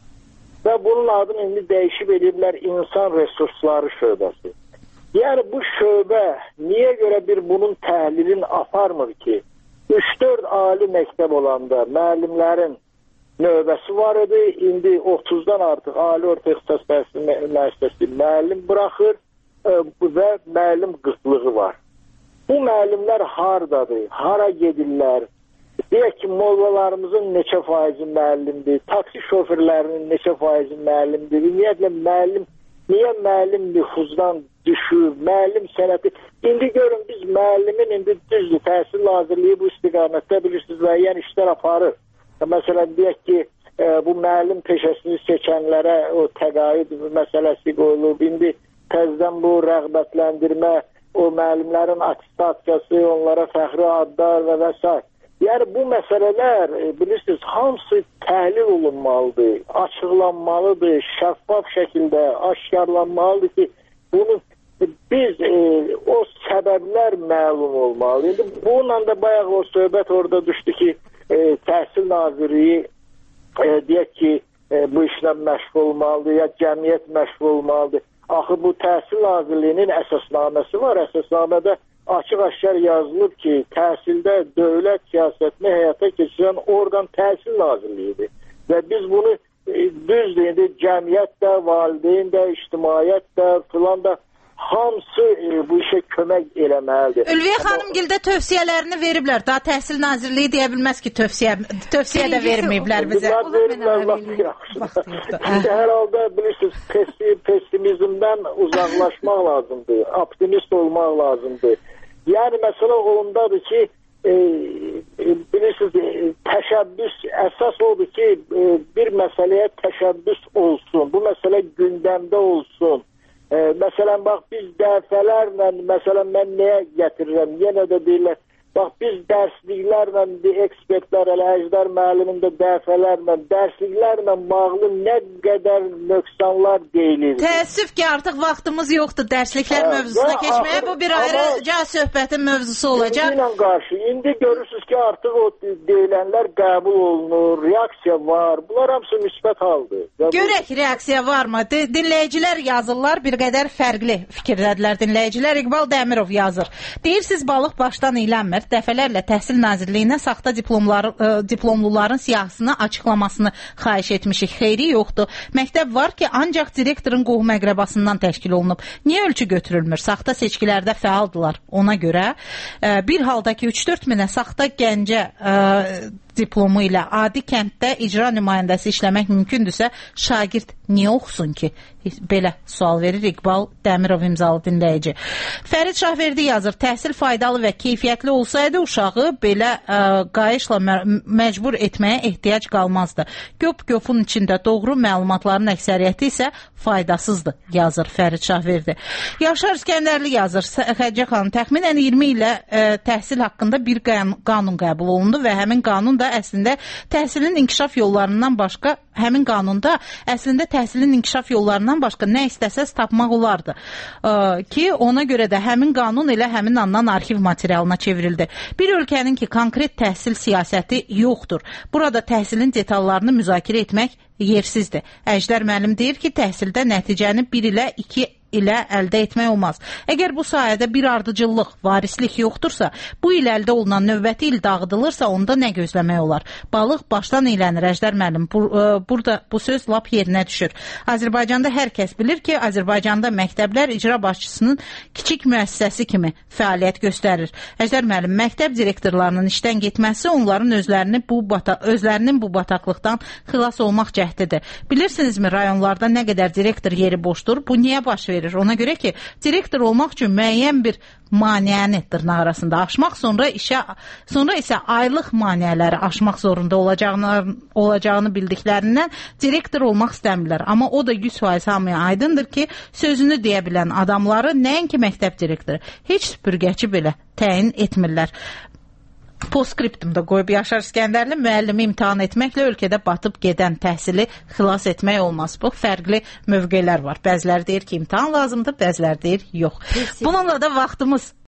Və bunun adını indi dəyişib ediblər insan resursları şöbəsi. Yəni, bu şöbə niyə görə bir bunun təhlilini aparmır ki? 3-4 ali məktəb olanda müəllimlərin növbəsi var idi. İndi 30-dan artıq Ali Orta İxtisas Təhsil Müəssisəsi müəllim buraxır və müəllim qıtlığı var. Bu müəllimlər hardadır? Hara gedirlər? Deyək ki, mollalarımızın neçə faizi müəllimdir? Taksi şoförlərinin neçə faizi müəllimdir? Ümumiyyətlə müəllim, niyə müəllim nüfuzdan düşür? Müəllim sənəti. İndi görün, biz müəllimin indi düzdür, Təhsil Nazirliyi bu istiqamətdə bilirsiniz müəyyən işlər aparır. Məsələn, deyək ki, bu müəllim peşəsini seçənlərə o təqaüd məsələsi qoyulub. İndi təzdən bu rəğbətləndirmə, o müəllimlərin atestasiyası, onlara fəxri adlar və s. Yəni, bu məsələlər, bilirsiniz, hamısı təhlil olunmalıdır, açıqlanmalıdır, şəffaf şəkildə aşkarlanmalıdır ki, bunu biz o səbəblər məlum olmalı. İndi bununla da bayaq o söhbət orada düşdü ki, Təhsil Nazirliyi deyək ki, bu işlə məşğul olmalıdır, ya cəmiyyət məşğul olmalıdır. Axı bu Təhsil Nazirliyinin əsasnaməsi var. Əsasnamədə açıq-aşkar yazılıb ki, təhsildə dövlət siyasətini həyata keçirən orqan Təhsil Nazirliyidir. Və biz bunu düzdür, cəmiyyət də, valideyn də, ictimaiyyət də, filan da hamısı bu işə kömək eləməlidir. Ülviyə xanımgildə tövsiyələrini veriblər. Daha Təhsil Nazirliyi deyə bilməz ki, tövsiyə də verməyiblər bizə. Veriblər, hər halda bilirsiniz, pessimizmdən uzaqlaşmaq lazımdır, optimist olmaq lazımdır. Yəni, məsələ ondadır ki, bilirsiniz, təşəbbüs əsas odur ki, bir məsələyə təşəbbüs olsun, bu məsələ gündəmdə olsun. Məsələn, bax, biz dəfələrlə, məsələn, mən nəyə gətirirəm, yenə də deyirlər, bax, biz dərsliklərlə, ekspertlər, Əjdər müəllimin də dərsliklərlə bağlı nə qədər nöqsanlar deyilir. Təəssüf ki, artıq vaxtımız yoxdur dərsliklər mövzusuna keçməyə. Bu bir ayrıca söhbətin mövzusu olacaq. İndi görürsünüz ki, artıq o deyilənlər qəbul olunur, reaksiya var. Bunlar hamısı müsbət haldır. Görək, reaksiya varmı? Dinləyicilər yazırlar, bir qədər fərqli fikirdədirlər dinləyicilər. İqbal Dəmirov yazır. Deyirsiniz, balıq başdan iylənmir. Dəfələrlə Təhsil Nazirliyinə saxta diplomluların siyahısını açıqlamasını xahiş etmişik. Xeyri yoxdur. Məktəb var ki, ancaq direktorun qohum əqrəbasından təşkil olunub. Niyə ölçü götürülmür? Saxta seçkilərdə fəaldılar. Ona görə bir halda ki, 3-4 minə saxta Gəncə diplomu ilə adi kənddə icra nümayəndəsi işləmək mümkündürsə, şagird niyə oxusun ki? Belə sual verir İqbal Dəmirov imzalı dinləyici. Fərid Şahverdi yazır, təhsil faydalı və keyfiyyətli olsaydı uşağı belə qayışla məcbur etməyə ehtiyac qalmazdı. Göp-göpun içində doğru məlumatların əksəriyyəti isə faydasızdır, yazır Fərid Şahverdi. Yaşar İskəndərli yazır, Xədicə xanım, təxminən 20 ilə təhsil haqqında bir qanun qəbul olundu və həmin qanun da qanunda əslində təhsilin inkişaf yollarından başqa, həmin qanunda əslində təhsilin inkişaf yollarından başqa nə istəsəz tapmaq olardı. Ki ona görə də həmin qanun elə həmin andan arxiv materialına çevrildi. Bir ölkənin ki konkret təhsil siyasəti yoxdur. Burada təhsilin detallarını müzakirə etmək yersizdir. Əjdər müəllim deyir ki, təhsildə nəticəni 1 ilə 2 ilə əldə etmək olmaz. Əgər bu sayədə bir ardıcıllıq, varislik yoxdursa, bu il əldə olunan növbəti il dağıdılırsa, onda nə gözləmək olar? Balıq başdan eylənir, Əjdər müəllim. Burada bu söz lap yerinə düşür. Azərbaycanda hər kəs bilir ki, Azərbaycanda məktəblər icra başçısının kiçik müəssisəsi kimi fəaliyyət göstərir. Əjdər müəllim, məktəb direktorlarının işdən getməsi onların özlərinin bu bataqlıqdan xilas olmaq cəhdidir. Bilirsinizmi, rayonlarda nə qədər direktor yeri boşdur? Bu niyə baş verir? Ona görə ki, direktor olmaq üçün müəyyən bir maneəni dırnaq arasında aşmaq, sonra isə aylıq maneələri aşmaq zorunda olacağını bildiklərindən direktor olmaq istəmirlər. Amma o da 100% hamıya aydındır ki, sözünü deyə bilən adamları nəinki məktəb direktoru, heç süpürgəçi belə təyin etmirlər. Postscriptumda qoyub Yaşar İskəndərli müəllimi imtahan etməklə ölkədə batıb gedən təhsili xilas etmək olmaz. Bu fərqli mövqelər var. Bəziləri deyir ki, imtahan lazımdır, bəziləri deyir yox. Bununla da vaxtımız